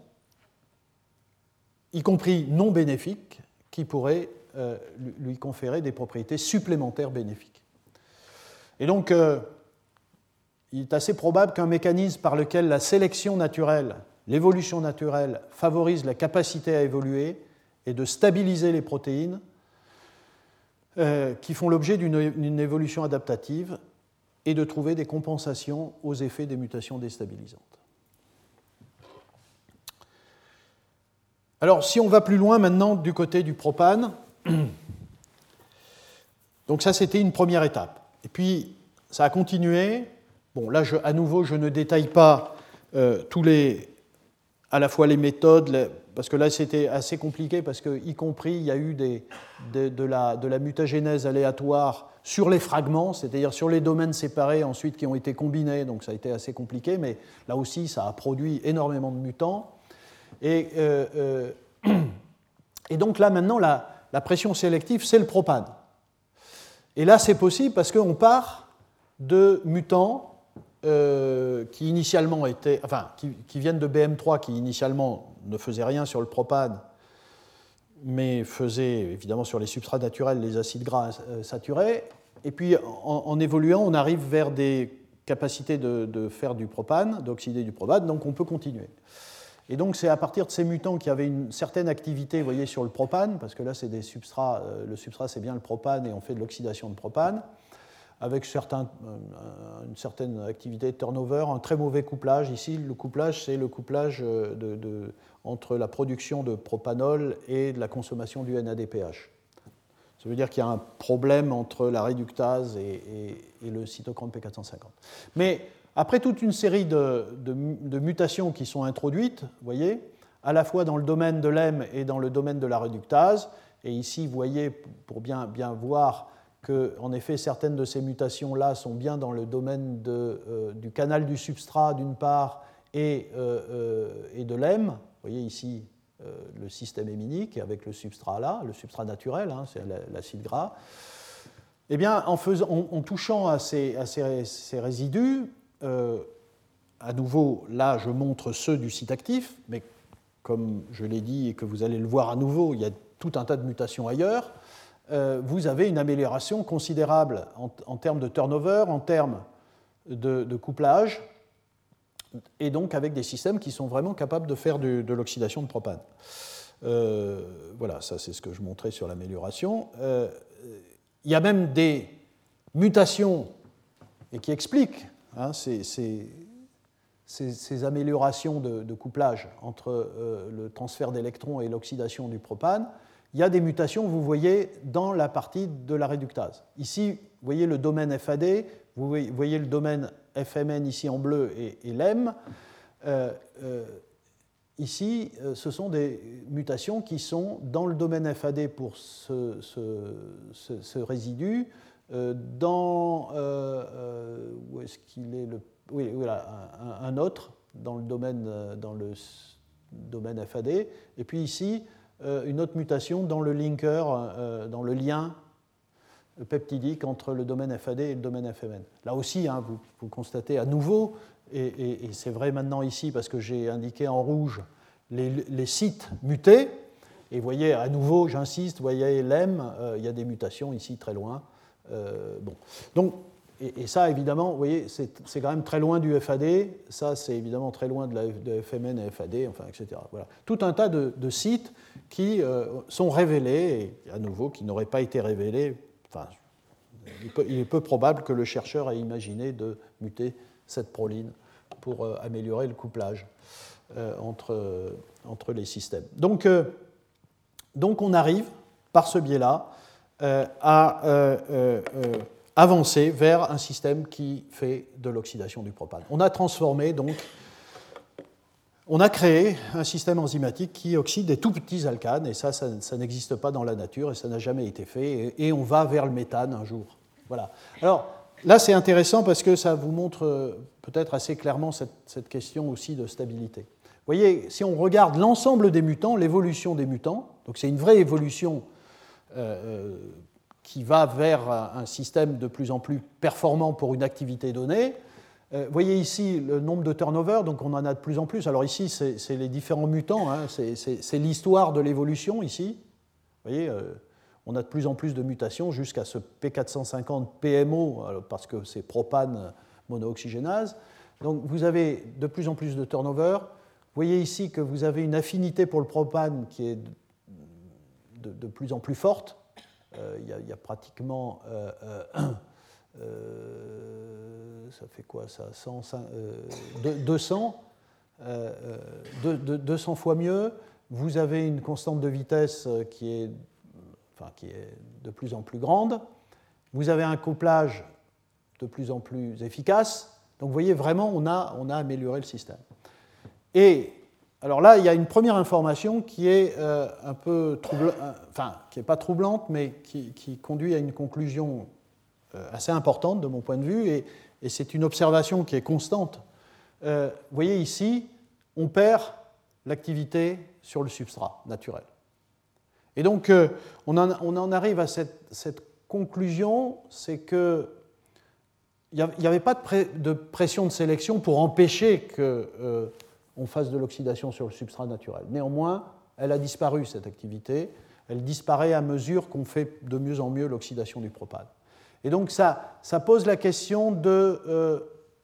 Speaker 1: y compris non bénéfiques, qui pourraient euh, lui conférer des propriétés supplémentaires bénéfiques. Et donc, euh, il est assez probable qu'un mécanisme par lequel la sélection naturelle, l'évolution naturelle, favorise la capacité à évoluer et de stabiliser les protéines euh, qui font l'objet d'une, d'une évolution adaptative et de trouver des compensations aux effets des mutations déstabilisantes. Alors, si on va plus loin maintenant du côté du propane, donc ça c'était une première étape. Et puis, ça a continué. Bon, là, je, à nouveau, je ne détaille pas euh, tous les, à la fois les méthodes, les, parce que là, c'était assez compliqué, parce que, y compris, il y a eu des, de, de, la, de la mutagénèse aléatoire sur les fragments, c'est-à-dire sur les domaines séparés ensuite qui ont été combinés, donc ça a été assez compliqué, mais là aussi, ça a produit énormément de mutants. Et, euh, euh, et donc là, maintenant, la, la pression sélective, c'est le propane. Et là, c'est possible parce qu'on part de mutants Euh, qui initialement étaient, enfin, qui, qui viennent de B M trois, qui initialement ne faisaient rien sur le propane, mais faisaient évidemment sur les substrats naturels les acides gras euh, saturés. Et puis, en, en évoluant, on arrive vers des capacités de, de faire du propane, d'oxyder du propane, donc on peut continuer. Et donc, c'est à partir de ces mutants qui avaient une certaine activité, vous voyez, sur le propane, parce que là, c'est des substrats, euh, le substrat, c'est bien le propane, et on fait de l'oxydation de propane, avec certains, une certaine activité de turnover, un très mauvais couplage. Ici, le couplage, c'est le couplage de, de, entre la production de propanol et de la consommation du N A D P H. Ça veut dire qu'il y a un problème entre la réductase et, et, et le cytochrome P quatre cent cinquante. Mais après toute une série de, de, de mutations qui sont introduites, vous voyez, à la fois dans le domaine de l'hème et dans le domaine de la réductase, et ici, vous voyez, pour bien, bien voir que, en effet, certaines de ces mutations-là sont bien dans le domaine de, euh, du canal du substrat, d'une part, et, euh, euh, et de l'hème. Vous voyez ici euh, le système héminique avec le substrat là, le substrat naturel, hein, c'est l'acide gras. Eh bien, en, faisant, en, en touchant à ces, à ces, ces résidus, euh, à nouveau, là, je montre ceux du site actif, mais comme je l'ai dit et que vous allez le voir à nouveau, il y a tout un tas de mutations ailleurs. Euh, vous avez une amélioration considérable en, en termes de turnover, en termes de, de couplage, et donc avec des systèmes qui sont vraiment capables de faire de, de l'oxydation de propane. Euh, voilà, ça c'est ce que je montrais sur l'amélioration. Euh, il y a même des mutations et qui expliquent hein, ces, ces, ces, ces améliorations de, de couplage entre euh, le transfert d'électrons et l'oxydation du propane. Il y a des mutations, vous voyez, dans la partie de la réductase. Ici, vous voyez le domaine F A D, vous voyez le domaine F M N ici en bleu et, et l'M. Euh, euh, ici, ce sont des mutations qui sont dans le domaine F A D pour ce, ce, ce, ce résidu, euh, dans... Euh, euh, où est-ce qu'il est le, oui, voilà, un, un autre dans le domaine, dans le domaine F A D. Et puis ici, euh, une autre mutation dans le linker, euh, dans le lien peptidique entre le domaine F A D et le domaine F M N. Là aussi, hein, vous, vous constatez à nouveau, et, et, et c'est vrai maintenant ici parce que j'ai indiqué en rouge les, les sites mutés, et vous voyez à nouveau, j'insiste, vous voyez l'M, euh, il y a des mutations ici très loin. Euh, bon. Donc, et, et ça évidemment, vous voyez, c'est, c'est quand même très loin du F A D, ça c'est évidemment très loin de la de F M N et F A D, enfin, et cetera. Voilà. Tout un tas de, de sites qui euh, sont révélés, et à nouveau qui n'auraient pas été révélés. Enfin, il est peu probable que le chercheur ait imaginé de muter cette proline pour euh, améliorer le couplage euh, entre, euh, entre les systèmes. Donc, euh, donc on arrive, par ce biais-là, euh, à euh, euh, avancer vers un système qui fait de l'oxydation du propane. On a transformé, donc, on a créé un système enzymatique qui oxyde des tout petits alcanes, et ça, ça, ça n'existe pas dans la nature, et ça n'a jamais été fait, et, et on va vers le méthane un jour. Voilà. Alors, là, c'est intéressant parce que ça vous montre peut-être assez clairement cette, cette question aussi de stabilité. Vous voyez, si on regarde l'ensemble des mutants, l'évolution des mutants, donc c'est une vraie évolution euh, qui va vers un système de plus en plus performant pour une activité donnée. Vous voyez ici le nombre de turnover, donc on en a de plus en plus. Alors ici, c'est, c'est les différents mutants, hein, c'est, c'est, c'est l'histoire de l'évolution ici. Vous voyez, euh, on a de plus en plus de mutations jusqu'à ce P quatre cent cinquante P M O, parce que c'est propane monooxygénase. Donc vous avez de plus en plus de turnover. Vous voyez ici que vous avez une affinité pour le propane qui est de, de plus en plus forte. Euh, il, y a, il y a pratiquement... Euh, euh, Euh, ça fait quoi ça cent, euh, deux cents, euh, deux, deux cents fois mieux. Vous avez une constante de vitesse qui est, enfin, qui est de plus en plus grande. Vous avez un couplage de plus en plus efficace. Donc vous voyez, vraiment, on a, on a amélioré le système. Et alors là, il y a une première information qui est euh, un peu troublante, enfin, qui n'est pas troublante, mais qui, qui conduit à une conclusion assez importante de mon point de vue, et, et c'est une observation qui est constante. Euh, vous voyez ici, on perd l'activité sur le substrat naturel. Et donc, euh, on, en, on en arrive à cette, cette conclusion, c'est qu'il n'y avait pas de, pré, de pression de sélection pour empêcher qu'on euh, fasse de l'oxydation sur le substrat naturel. Néanmoins, elle a disparu, cette activité. Elle disparaît à mesure qu'on fait de mieux en mieux l'oxydation du propane. Et donc ça, ça pose la question de euh,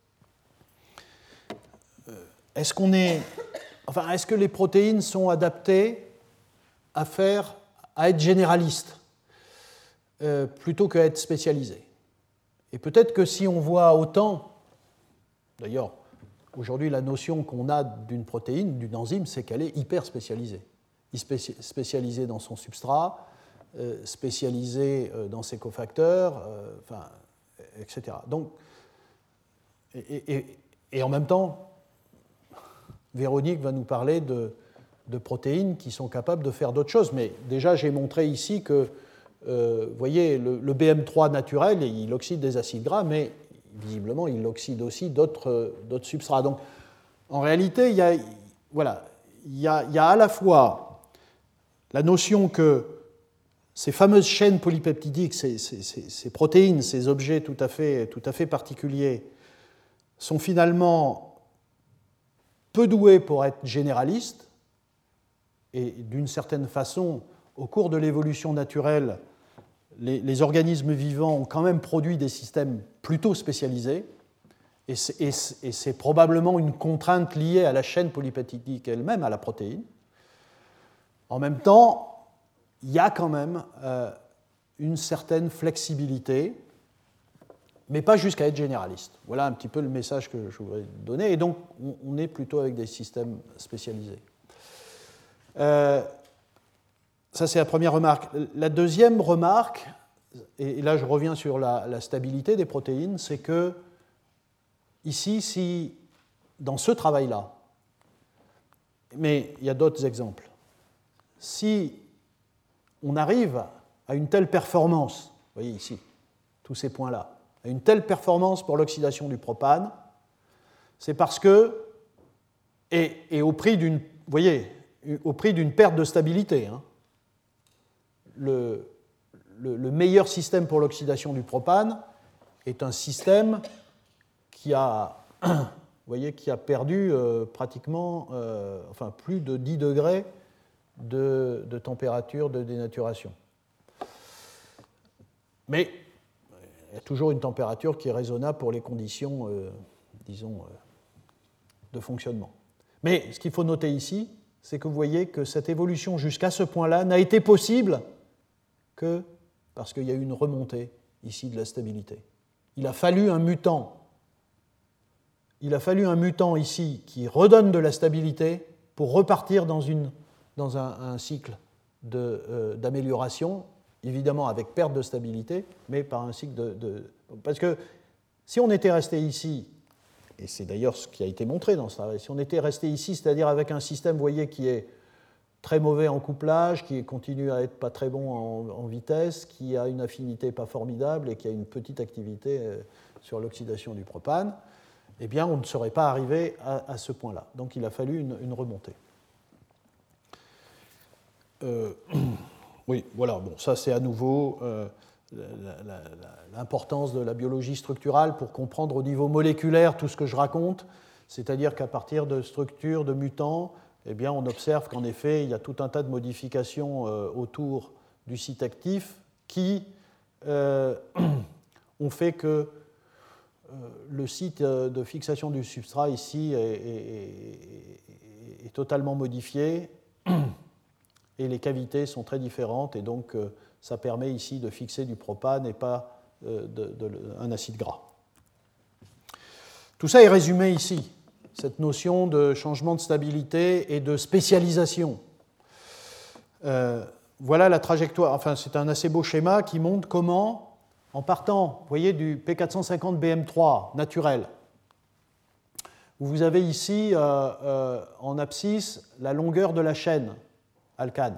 Speaker 1: est-ce qu'on est, enfin, est-ce que les protéines sont adaptées à faire, à être généralistes euh, plutôt qu'à être spécialisées. Et peut-être que si on voit autant, d'ailleurs, aujourd'hui la notion qu'on a d'une protéine, d'une enzyme, c'est qu'elle est hyper spécialisée, spécialisée dans son substrat, Euh, spécialisé euh, dans ses cofacteurs, euh, enfin, et cetera. Donc, et, et, et en même temps, Véronique va nous parler de, de protéines qui sont capables de faire d'autres choses. Mais déjà, j'ai montré ici que, euh, vous voyez, le, le B M trois naturel, il oxyde des acides gras, mais visiblement, il oxyde aussi d'autres, d'autres substrats. Donc, en réalité, il y a, voilà, il y a, il y a à la fois la notion que ces fameuses chaînes polypeptidiques, ces, ces, ces, ces protéines, ces objets tout à fait, tout à fait particuliers, sont finalement peu doué pour être généraliste, et d'une certaine façon, au cours de l'évolution naturelle, les, les organismes vivants ont quand même produit des systèmes plutôt spécialisés, et c'est, et c'est, et c'est probablement une contrainte liée à la chaîne polypeptidique elle-même, à la protéine. En même temps, il y a quand même euh, une certaine flexibilité, mais pas jusqu'à être généraliste. Voilà un petit peu le message que je voudrais donner, et donc on est plutôt avec des systèmes spécialisés. Euh, ça, c'est la première remarque. La deuxième remarque, et là je reviens sur la, la stabilité des protéines, c'est que ici, si dans ce travail-là, mais il y a d'autres exemples, si on arrive à une telle performance, vous voyez ici, tous ces points-là, à une telle performance pour l'oxydation du propane, c'est parce que, et, et au prix d'une, vous voyez, au prix d'une perte de stabilité, hein, le, le, le meilleur système pour l'oxydation du propane est un système qui a, vous voyez, qui a perdu euh, pratiquement, euh, enfin plus de dix degrés de, de température de dénaturation. Mais il y a toujours une température qui est raisonnable pour les conditions, euh, disons, euh, de fonctionnement. Mais ce qu'il faut noter ici, c'est que vous voyez que cette évolution jusqu'à ce point-là n'a été possible que parce qu'il y a eu une remontée ici de la stabilité. Il a fallu un mutant. Il a fallu un mutant ici qui redonne de la stabilité pour repartir dans, une, dans un, un cycle de, euh, d'amélioration, évidemment avec perte de stabilité, mais par un cycle de, de... Parce que si on était resté ici, et c'est d'ailleurs ce qui a été montré dans ce travail, si on était resté ici, c'est-à-dire avec un système, vous voyez, qui est très mauvais en couplage, qui continue à être pas très bon en, en vitesse, qui a une affinité pas formidable et qui a une petite activité euh, sur l'oxydation du propane, eh bien, on ne serait pas arrivé à, à ce point-là. Donc, il a fallu une, une remontée. Euh, oui, voilà, bon, ça, c'est à nouveau euh, la, la, la, l'importance de la biologie structurale pour comprendre au niveau moléculaire tout ce que je raconte, c'est-à-dire qu'à partir de structures, de mutants, eh bien, on observe qu'en effet, il y a tout un tas de modifications euh, autour du site actif qui euh, ont fait que le site de fixation du substrat ici est, est, est, est totalement modifié et les cavités sont très différentes et donc ça permet ici de fixer du propane et pas de, de, de, un acide gras. Tout ça est résumé ici, cette notion de changement de stabilité et de spécialisation. Euh, voilà la trajectoire, enfin c'est un assez beau schéma qui montre comment, en partant, vous voyez, du P quatre cent cinquante B M trois naturel, où vous avez ici, euh, euh, en abscisse, la longueur de la chaîne alcane.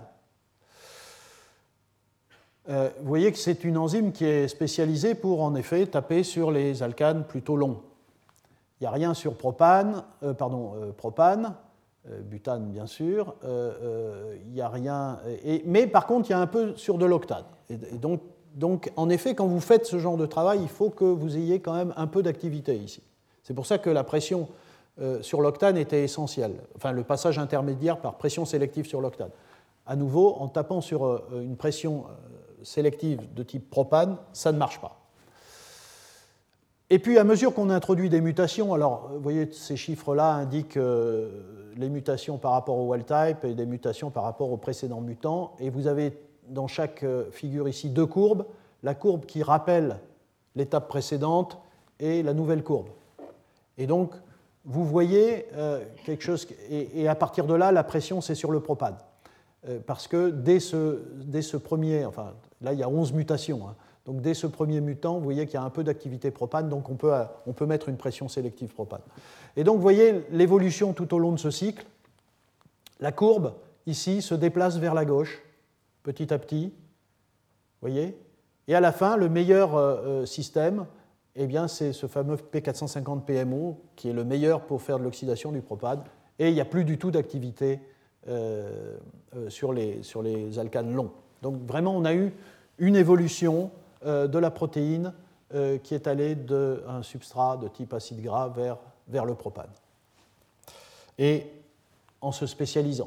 Speaker 1: Euh, vous voyez que c'est une enzyme qui est spécialisée pour, en effet, taper sur les alcanes plutôt longs. Il n'y a rien sur propane, euh, pardon, euh, propane, euh, butane, bien sûr, euh, euh, il n'y a rien, et, mais par contre, il y a un peu sur de l'octane. Et, et donc, Donc, en effet, quand vous faites ce genre de travail, il faut que vous ayez quand même un peu d'activité ici. C'est pour ça que la pression euh, sur l'octane était essentielle, enfin le passage intermédiaire par pression sélective sur l'octane. À nouveau, en tapant sur euh, une pression euh, sélective de type propane, ça ne marche pas. Et puis, à mesure qu'on introduit des mutations, alors, vous voyez, ces chiffres-là indiquent euh, les mutations par rapport au wild type et des mutations par rapport aux précédents mutants, et vous avez dans chaque figure ici deux courbes, la courbe qui rappelle l'étape précédente et la nouvelle courbe. Et donc, vous voyez euh, quelque chose, et, et à partir de là, la pression, c'est sur le propane. Euh, parce que dès ce, dès ce premier, enfin, là, il y a onze mutations, hein, donc dès ce premier mutant, vous voyez qu'il y a un peu d'activité propane, donc on peut, on peut mettre une pression sélective propane. Et donc, vous voyez l'évolution tout au long de ce cycle. La courbe, ici, se déplace vers la gauche, petit à petit, vous voyez, et à la fin, le meilleur euh, système, eh bien, c'est ce fameux P quatre cent cinquante P M O qui est le meilleur pour faire de l'oxydation du propane, et il n'y a plus du tout d'activité euh, euh, sur, les, sur les alcanes longs. Donc vraiment, on a eu une évolution euh, de la protéine euh, qui est allée d'un substrat de type acide gras vers, vers le propane. et en se spécialisant.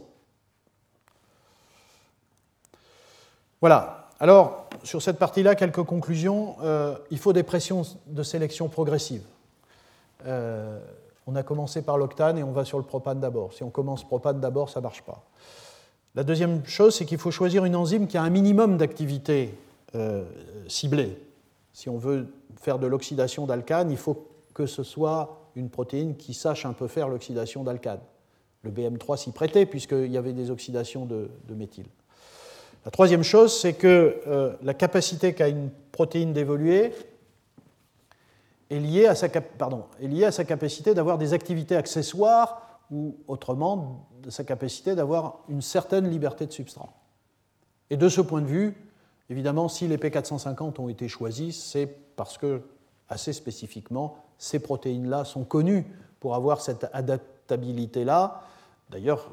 Speaker 1: Voilà. Alors, sur cette partie-là, quelques conclusions. Euh, il faut des pressions de sélection progressives. Euh, on a commencé par l'octane et on va sur le propane d'abord. Si on commence propane d'abord, ça ne marche pas. La deuxième chose, c'est qu'il faut choisir une enzyme qui a un minimum d'activité euh, ciblée. Si on veut faire de l'oxydation d'alcane, il faut que ce soit une protéine qui sache un peu faire l'oxydation d'alcane. Le B M trois s'y prêtait puisqu'il y avait des oxydations de, de méthyle. La troisième chose, c'est que euh, la capacité qu'a une protéine d'évoluer est liée à sa, cap- pardon, est liée à sa capacité d'avoir des activités accessoires ou autrement de sa capacité d'avoir une certaine liberté de substrat. Et de ce point de vue, évidemment, si les P quatre cent cinquante ont été choisis, c'est parce que, assez spécifiquement, ces protéines-là sont connues pour avoir cette adaptabilité-là. D'ailleurs,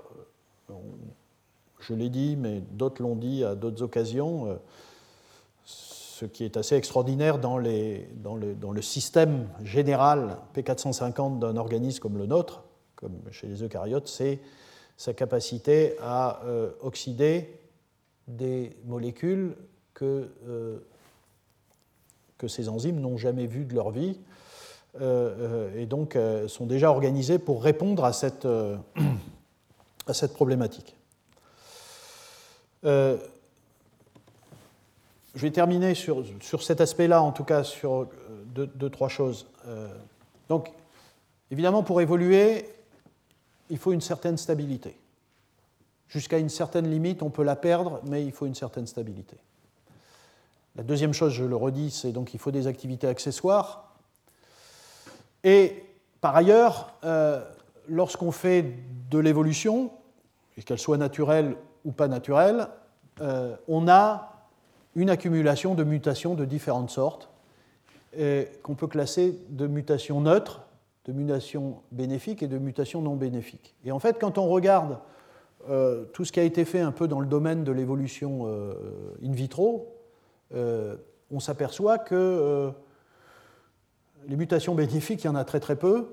Speaker 1: je l'ai dit, mais d'autres l'ont dit à d'autres occasions, ce qui est assez extraordinaire dans, les, dans, le, dans le système général P quatre cent cinquante d'un organisme comme le nôtre, comme chez les eucaryotes, c'est sa capacité à euh, oxyder des molécules que, euh, que ces enzymes n'ont jamais vues de leur vie euh, euh, et donc euh, sont déjà organisées pour répondre à cette, euh, à cette problématique. Euh, je vais terminer sur, sur cet aspect-là, en tout cas sur deux, deux trois choses. Euh, donc, évidemment, pour évoluer, il faut une certaine stabilité. Jusqu'à une certaine limite, on peut la perdre, mais il faut une certaine stabilité. La deuxième chose, je le redis, c'est donc qu'il faut des activités accessoires. Et par ailleurs, euh, lorsqu'on fait de l'évolution, et qu'elle soit naturelle ou pas naturelle, euh, on a une accumulation de mutations de différentes sortes, et qu'on peut classer de mutations neutres, de mutations bénéfiques et de mutations non bénéfiques. Et en fait, quand on regarde euh, tout ce qui a été fait un peu dans le domaine de l'évolution euh, in vitro, euh, on s'aperçoit que euh, les mutations bénéfiques, il y en a très très peu.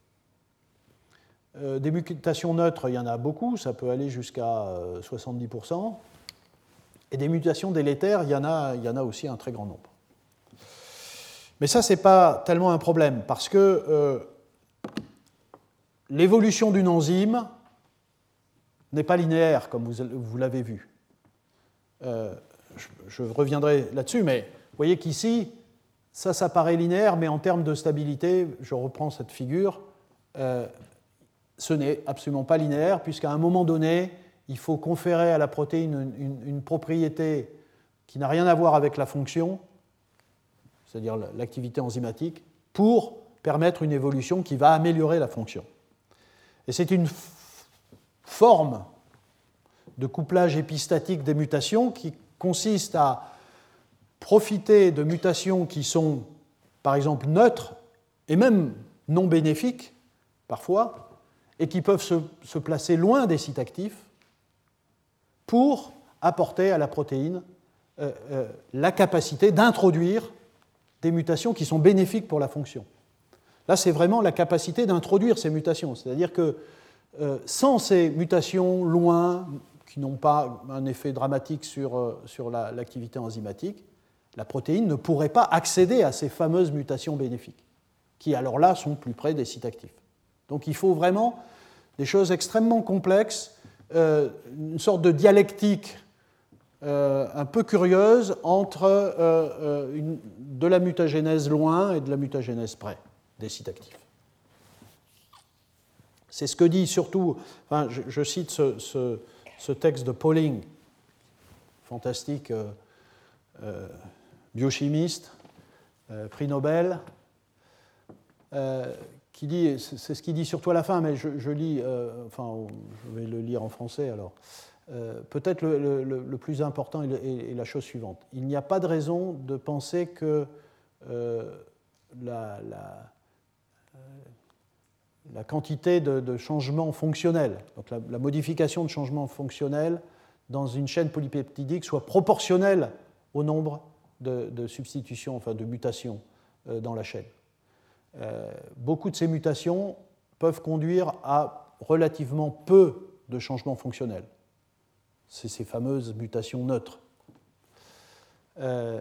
Speaker 1: Euh, des mutations neutres, il y en a beaucoup, ça peut aller jusqu'à euh, soixante-dix pour cent. Et des mutations délétères, il y en a, il y en a aussi un très grand nombre. Mais ça, ce n'est pas tellement un problème, parce que euh, l'évolution d'une enzyme n'est pas linéaire, comme vous, vous l'avez vu. Euh, je, je reviendrai là-dessus, mais vous voyez qu'ici, ça, ça paraît linéaire, mais en termes de stabilité, je reprends cette figure, euh, ce n'est absolument pas linéaire, puisqu'à un moment donné, il faut conférer à la protéine une, une, une propriété qui n'a rien à voir avec la fonction, c'est-à-dire l'activité enzymatique, pour permettre une évolution qui va améliorer la fonction. Et c'est une f- forme de couplage épistatique des mutations qui consiste à profiter de mutations qui sont, par exemple, neutres et même non bénéfiques, parfois, et qui peuvent se, se placer loin des sites actifs pour apporter à la protéine euh, euh, la capacité d'introduire des mutations qui sont bénéfiques pour la fonction. Là, c'est vraiment la capacité d'introduire ces mutations. C'est-à-dire que euh, sans ces mutations loin, qui n'ont pas un effet dramatique sur, euh, sur la, l'activité enzymatique, la protéine ne pourrait pas accéder à ces fameuses mutations bénéfiques, qui alors là sont plus près des sites actifs. Donc il faut vraiment des choses extrêmement complexes, euh, une sorte de dialectique euh, un peu curieuse entre euh, euh, une, de la mutagénèse loin et de la mutagénèse près des sites actifs. C'est ce que dit surtout, enfin, je, je cite ce, ce, ce texte de Pauling, fantastique euh, euh, biochimiste, euh, prix Nobel, euh, qui dit, c'est ce qu'il dit surtout à la fin, mais je, je lis, euh, enfin, je vais le lire en français alors. Euh, peut-être le, le, le plus important est, est, est la chose suivante. Il n'y a pas de raison de penser que euh, la, la, euh, la quantité de, de changements fonctionnels, donc la, la modification de changements fonctionnels dans une chaîne polypeptidique soit proportionnelle au nombre de, de substitutions, enfin de mutations euh, dans la chaîne. Euh, beaucoup de ces mutations peuvent conduire à relativement peu de changements fonctionnels. C'est ces fameuses mutations neutres. Euh,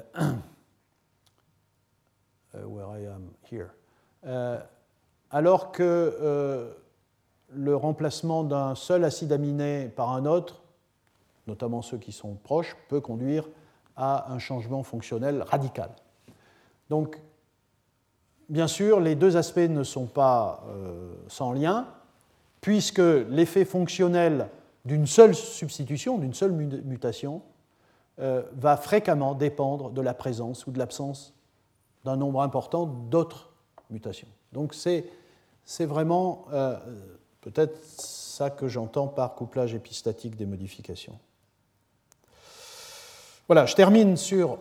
Speaker 1: where I am here. Euh, alors que euh, le remplacement d'un seul acide aminé par un autre, notamment ceux qui sont proches, peut conduire à un changement fonctionnel radical. Donc, bien sûr, les deux aspects ne sont pas euh, sans lien, puisque l'effet fonctionnel d'une seule substitution, d'une seule mutation, euh, va fréquemment dépendre de la présence ou de l'absence d'un nombre important d'autres mutations. Donc c'est, c'est vraiment euh, peut-être ça que j'entends par couplage épistatique des modifications. Voilà, je termine sur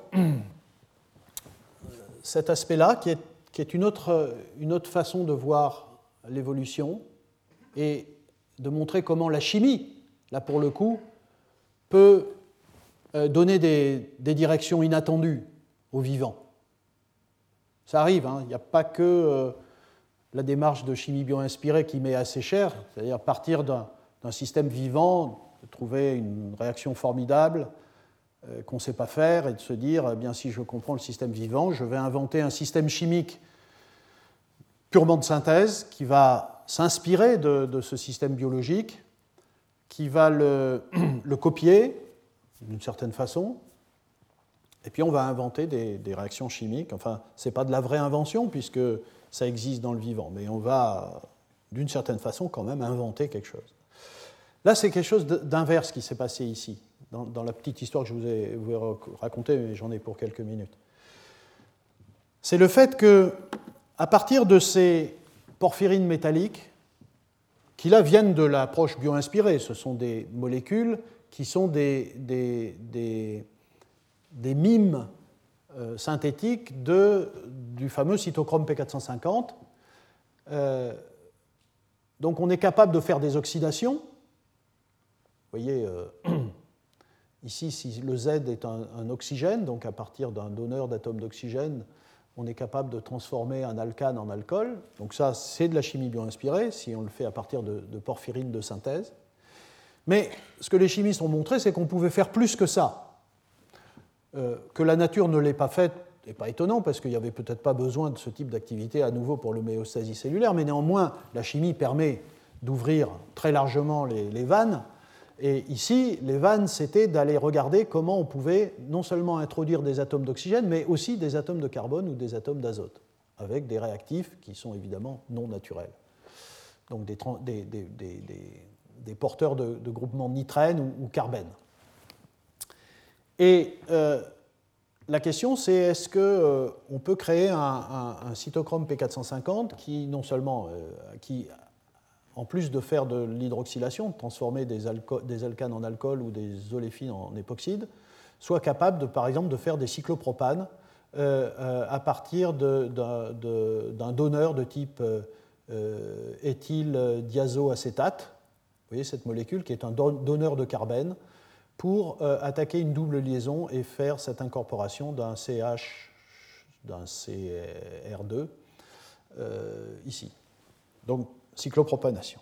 Speaker 1: cet aspect-là, qui est, qui est une, autre, une autre façon de voir l'évolution et de montrer comment la chimie, là pour le coup, peut donner des, des directions inattendues aux vivants. Ça arrive, hein, il n'y a pas que euh, la démarche de chimie bio-inspirée qui m'est assez chère, c'est-à-dire partir d'un, d'un système vivant, de trouver une réaction formidable euh, qu'on ne sait pas faire et de se dire, eh bien, si je comprends le système vivant, je vais inventer un système chimique purement de synthèse qui va s'inspirer de, de ce système biologique, qui va le, le copier d'une certaine façon, et puis on va inventer des, des réactions chimiques. Enfin, ce n'est pas de la vraie invention, puisque ça existe dans le vivant, mais on va, d'une certaine façon, quand même inventer quelque chose. Là, c'est quelque chose d'inverse qui s'est passé ici, dans, dans la petite histoire que je vous ai, vous ai racontée, mais j'en ai pour quelques minutes. C'est le fait que, à partir de ces porphyrines métalliques, qui là viennent de l'approche bio-inspirée, ce sont des molécules qui sont des, des, des, des mimes euh, synthétiques de, du fameux cytochrome P quatre cent cinquante. Euh, donc on est capable de faire des oxydations. Vous voyez, euh, ici, si le Z est un, un oxygène, donc à partir d'un donneur d'atomes d'oxygène, on est capable de transformer un alcane en alcool. Donc ça, c'est de la chimie bio-inspirée, si on le fait à partir de, de porphyrines de synthèse. Mais ce que les chimistes ont montré, c'est qu'on pouvait faire plus que ça. Euh, que la nature ne l'ait pas fait n'est pas étonnant, parce qu'il n'y avait peut-être pas besoin de ce type d'activité à nouveau pour l'homéostasie cellulaire, mais néanmoins, la chimie permet d'ouvrir très largement les, les vannes. Et ici, les vannes, c'était d'aller regarder comment on pouvait non seulement introduire des atomes d'oxygène, mais aussi des atomes de carbone ou des atomes d'azote, avec des réactifs qui sont évidemment non naturels. Donc des, des, des, des, des porteurs de, de groupements nitrène ou, ou carbène. Et euh, la question, c'est est-ce qu'on euh, peut créer un, un, un cytochrome P quatre cent cinquante qui, non seulement, euh, qui, en plus de faire de l'hydroxylation, de transformer des, alco- des alcanes en alcool ou des oléfines en époxyde, soit capable, de, par exemple, de faire des cyclopropanes euh, euh, à partir de, de, de, d'un donneur de type euh, euh, éthyldiazoacétate. Vous voyez cette molécule qui est un donneur de carbène pour euh, attaquer une double liaison et faire cette incorporation d'un C H, d'un C R deux euh, ici. Donc, cyclopropanation.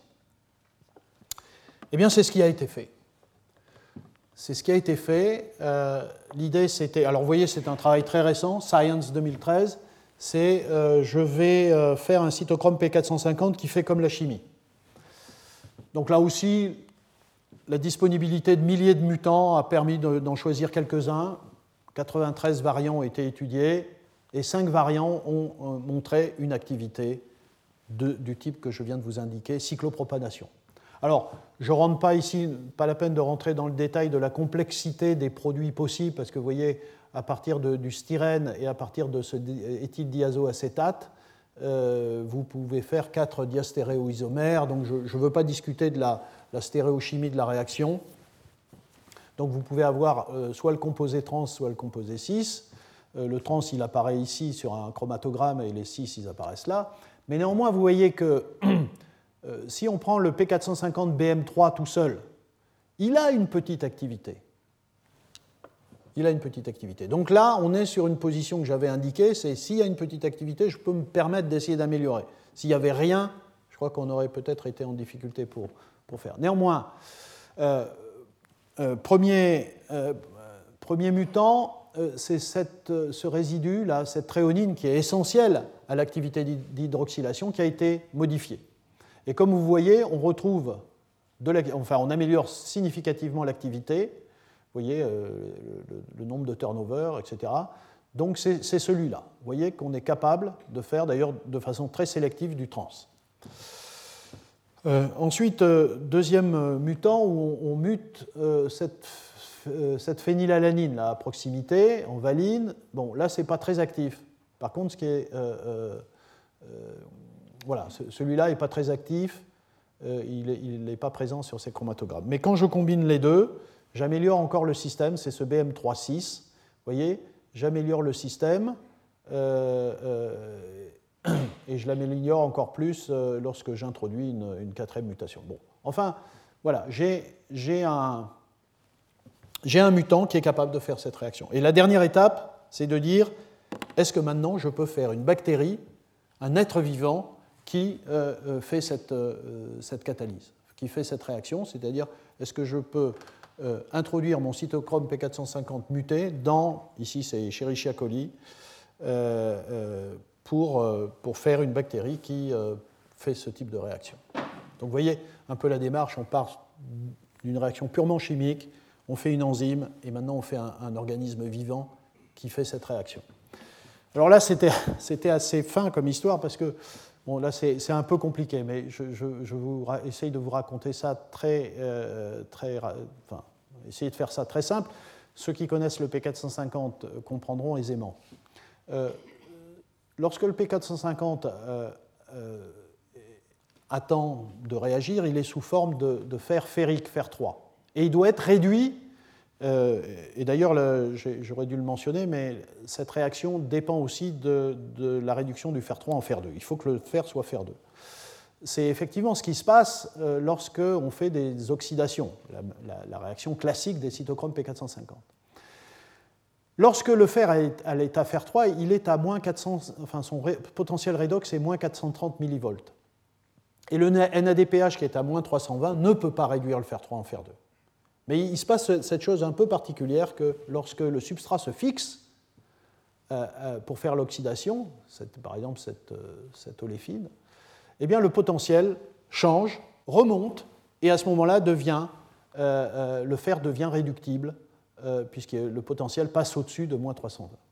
Speaker 1: Eh bien, c'est ce qui a été fait. C'est ce qui a été fait. Euh, l'idée, c'était... Alors, vous voyez, c'est un travail très récent, Science deux mille treize. C'est euh, je vais euh, faire un cytochrome P quatre cent cinquante qui fait comme la chimie. Donc là aussi, la disponibilité de milliers de mutants a permis de, d'en choisir quelques-uns. quatre-vingt-treize variants ont été étudiés et cinq variants ont euh, montré une activité de, du type que je viens de vous indiquer, cyclopropanation. Alors, je ne rentre pas ici, pas la peine de rentrer dans le détail de la complexité des produits possibles, parce que vous voyez, à partir de, du styrène et à partir de ce éthyldiazoacétate, euh, vous pouvez faire quatre diastéréoisomères, donc je ne veux pas discuter de la, la stéréochimie de la réaction. Donc vous pouvez avoir euh, soit le composé trans, soit le composé cis. Euh, le trans, il apparaît ici sur un chromatogramme et les cis, ils apparaissent là. Mais néanmoins, vous voyez que euh, si on prend le P quatre cent cinquante B M trois tout seul, il a une petite activité. Il a une petite activité. Donc là, on est sur une position que j'avais indiquée, c'est s'il y a une petite activité, je peux me permettre d'essayer d'améliorer. S'il n'y avait rien, je crois qu'on aurait peut-être été en difficulté pour, pour faire. Néanmoins, euh, euh, premier, euh, premier mutant, euh, c'est cette, ce résidu, là, cette tréonine qui est essentielle à l'activité d'hydroxylation qui a été modifiée. Et comme vous voyez, on retrouve, de la, enfin, on améliore significativement l'activité, vous voyez euh, le, le nombre de turnover, et cetera. Donc c'est celui-là. Vous voyez qu'on est capable de faire d'ailleurs de façon très sélective du trans. Euh, ensuite, euh, deuxième mutant où on, on mute euh, cette, euh, cette phénylalanine là, à proximité, en valine. Bon, là, ce n'est pas très actif. Par contre, ce qui est, euh, euh, voilà, celui-là n'est pas très actif. Euh, il n'est pas présent sur ces chromatogrammes. Mais quand je combine les deux, j'améliore encore le système. C'est ce B M trois six. Vous voyez, j'améliore le système. Euh, euh, et je l'améliore encore plus lorsque j'introduis une, une quatrième mutation. Bon, enfin, voilà, j'ai un, un mutant qui est capable de faire cette réaction. Et la dernière étape, c'est de dire, est-ce que maintenant je peux faire une bactérie, un être vivant, qui euh, fait cette, euh, cette catalyse, qui fait cette réaction, c'est-à-dire, est-ce que je peux euh, introduire mon cytochrome P quatre cent cinquante muté dans, ici c'est Escherichia coli, euh, euh, Pour, pour faire une bactérie qui euh, fait ce type de réaction. Donc vous voyez un peu la démarche, on part d'une réaction purement chimique, on fait une enzyme, et maintenant on fait un, un organisme vivant qui fait cette réaction. Alors là, c'était assez fin comme histoire, parce que, bon, là c'est un peu compliqué, mais je, je, je vous essaye de vous raconter ça très, euh, très, enfin, essayer de faire ça très simple. Ceux qui connaissent le P quatre cent cinquante comprendront aisément. Euh, Lorsque le P quatre cent cinquante euh, euh, attend de réagir, il est sous forme de, de fer ferrique, fer trois. Et il doit être réduit, euh, et d'ailleurs j'aurais dû le mentionner, mais cette réaction dépend aussi de, de la réduction du fer trois en fer deux. Il faut que le fer soit fer deux. C'est effectivement ce qui se passe euh, lorsque on fait des oxydations, la, la, la réaction classique des cytochromes P quatre cent cinquante. Lorsque le fer est à l'état fer trois, il est à moins quatre cents, enfin son potentiel redox est moins quatre cent trente millivolts. Et le N A D P H qui est à moins trois cent vingt ne peut pas réduire le fer trois en fer deux. Mais il se passe cette chose un peu particulière que lorsque le substrat se fixe euh, euh, pour faire l'oxydation, par exemple cette, euh, cette oléfine, eh bien le potentiel change, remonte, et à ce moment-là, devient, euh, euh, le fer devient réductible, Euh, puisque le potentiel passe au-dessus de moins trois cent vingt.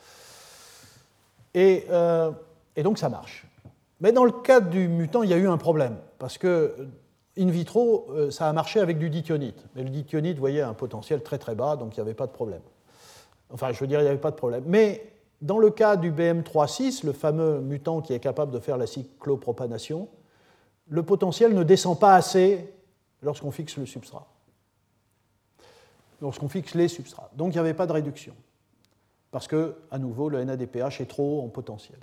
Speaker 1: Et, euh, et donc ça marche. Mais dans le cas du mutant, il y a eu un problème, parce que in vitro, euh, ça a marché avec du dithionite. Mais le dithionite, vous voyez, a un potentiel très très bas, donc il n'y avait pas de problème. Enfin, je veux dire, il n'y avait pas de problème. Mais dans le cas du B M trois six, le fameux mutant qui est capable de faire la cyclopropanation, le potentiel ne descend pas assez lorsqu'on fixe le substrat. Lorsqu'on fixe les substrats. Donc il n'y avait pas de réduction, parce que, à nouveau, le N A D P H est trop haut en potentiel.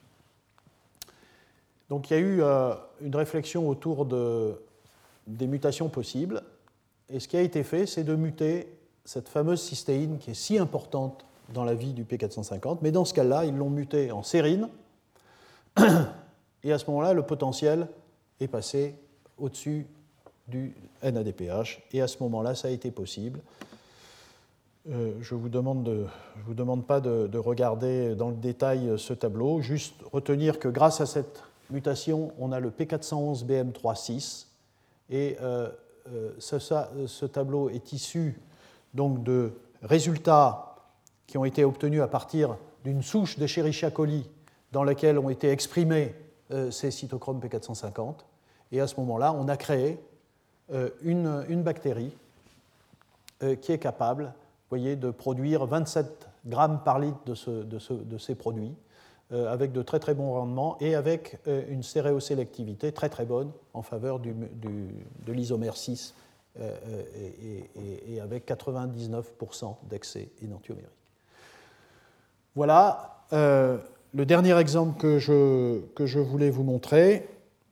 Speaker 1: Donc il y a eu euh, une réflexion autour de, des mutations possibles, et ce qui a été fait, c'est de muter cette fameuse cystéine qui est si importante dans la vie du P quatre cent cinquante, mais dans ce cas-là, ils l'ont mutée en sérine, et à ce moment-là, le potentiel est passé au-dessus du N A D P H, et à ce moment-là, ça a été possible. Euh, je ne vous demande, de, je vous demande pas de, de regarder dans le détail ce tableau, juste retenir que grâce à cette mutation, on a le P quatre cent onze B M trois six, et euh, euh, ce, ça, ce tableau est issu donc de résultats qui ont été obtenus à partir d'une souche d'Escherichia coli dans laquelle ont été exprimés euh, ces cytochromes P quatre cent cinquante, et à ce moment-là, on a créé Une, une bactérie euh, qui est capable, vous voyez, de produire vingt-sept grammes par litre de, ce, de, ce, de ces produits, euh, avec de très très bons rendements et avec euh, une stéréosélectivité très très bonne en faveur du, du, de l'isomère six euh, et, et, et avec quatre-vingt-dix-neuf pour cent d'excès énantiomérique. Voilà euh, le dernier exemple que je, que je voulais vous montrer.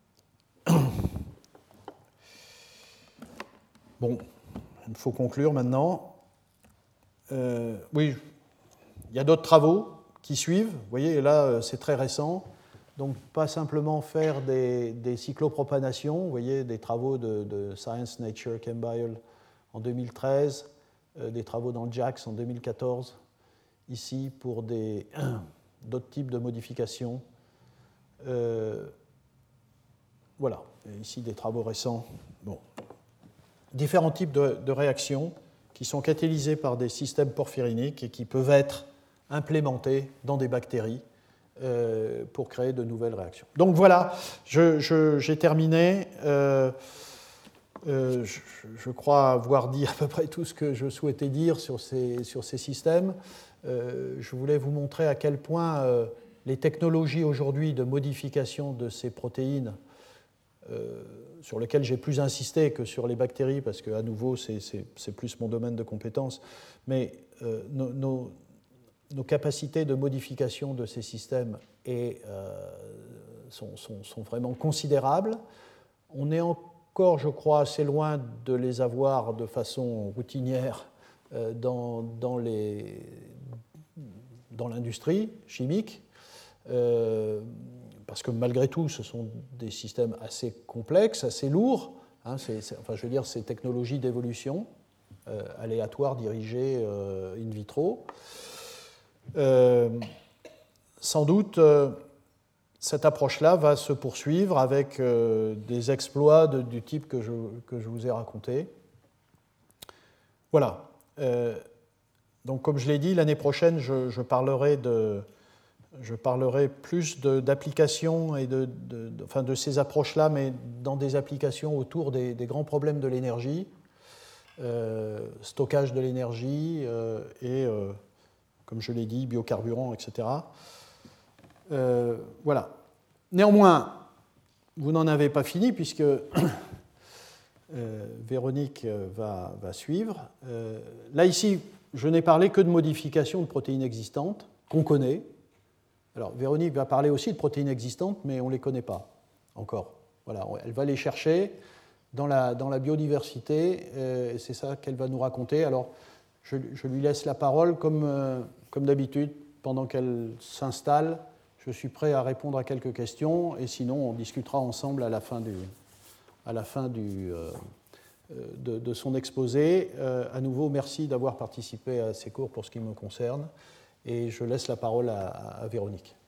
Speaker 1: Bon, il faut conclure maintenant. Euh, oui, il y a d'autres travaux qui suivent. Vous voyez, là, c'est très récent. donc pas simplement faire des, des cyclopropanations, vous voyez, des travaux de, de Science, Nature, Chembio en deux mille treize, euh, des travaux dans JAX en deux mille quatorze, ici pour des, d'autres types de modifications. Euh, voilà, et ici des travaux récents. Bon. Différents types de, de réactions qui sont catalysées par des systèmes porphyriniques et qui peuvent être implémentés dans des bactéries euh, pour créer de nouvelles réactions. Donc voilà, je, je, j'ai terminé. Euh, euh, je, je crois avoir dit à peu près tout ce que je souhaitais dire sur ces, sur ces systèmes. Euh, je voulais vous montrer à quel point euh, les technologies aujourd'hui de modification de ces protéines, euh, sur lesquelles j'ai plus insisté que sur les bactéries, parce qu'à nouveau, c'est, c'est, c'est plus mon domaine de compétence, mais euh, nos, nos, nos capacités de modification de ces systèmes est, euh, sont, sont, sont vraiment considérables. On est encore, je crois, assez loin de les avoir de façon routinière euh, dans, dans, les, dans l'industrie chimique, euh, parce que malgré tout, ce sont des systèmes assez complexes, assez lourds. Hein, c'est, c'est, enfin, je veux dire, ces technologies d'évolution euh, aléatoires dirigées euh, in vitro. Euh, sans doute, euh, cette approche-là va se poursuivre avec euh, des exploits de, du type que je, que je vous ai raconté. Voilà. Euh, donc, comme je l'ai dit, l'année prochaine, je, je parlerai de... Je parlerai plus de, d'applications et de, de, de, enfin de ces approches-là, mais dans des applications autour des, des grands problèmes de l'énergie, euh, stockage de l'énergie euh, et, euh, comme je l'ai dit, biocarburants, et cetera. Euh, voilà. Néanmoins, vous n'en avez pas fini puisque euh, Véronique va, va suivre. Euh, là, ici, je n'ai parlé que de modifications de protéines existantes qu'on connaît. Alors, Véronique va parler aussi de protéines existantes, mais on ne les connaît pas encore. Voilà, elle va les chercher dans la, dans la biodiversité, euh, et c'est ça qu'elle va nous raconter. Alors, je, je lui laisse la parole, comme, euh, comme d'habitude, pendant qu'elle s'installe. Je suis prêt à répondre à quelques questions, et sinon, on discutera ensemble à la fin, du, à la fin du, euh, de, de son exposé. Euh, à nouveau, merci d'avoir participé à ces cours pour ce qui me concerne. Et je laisse la parole à, à Véronique.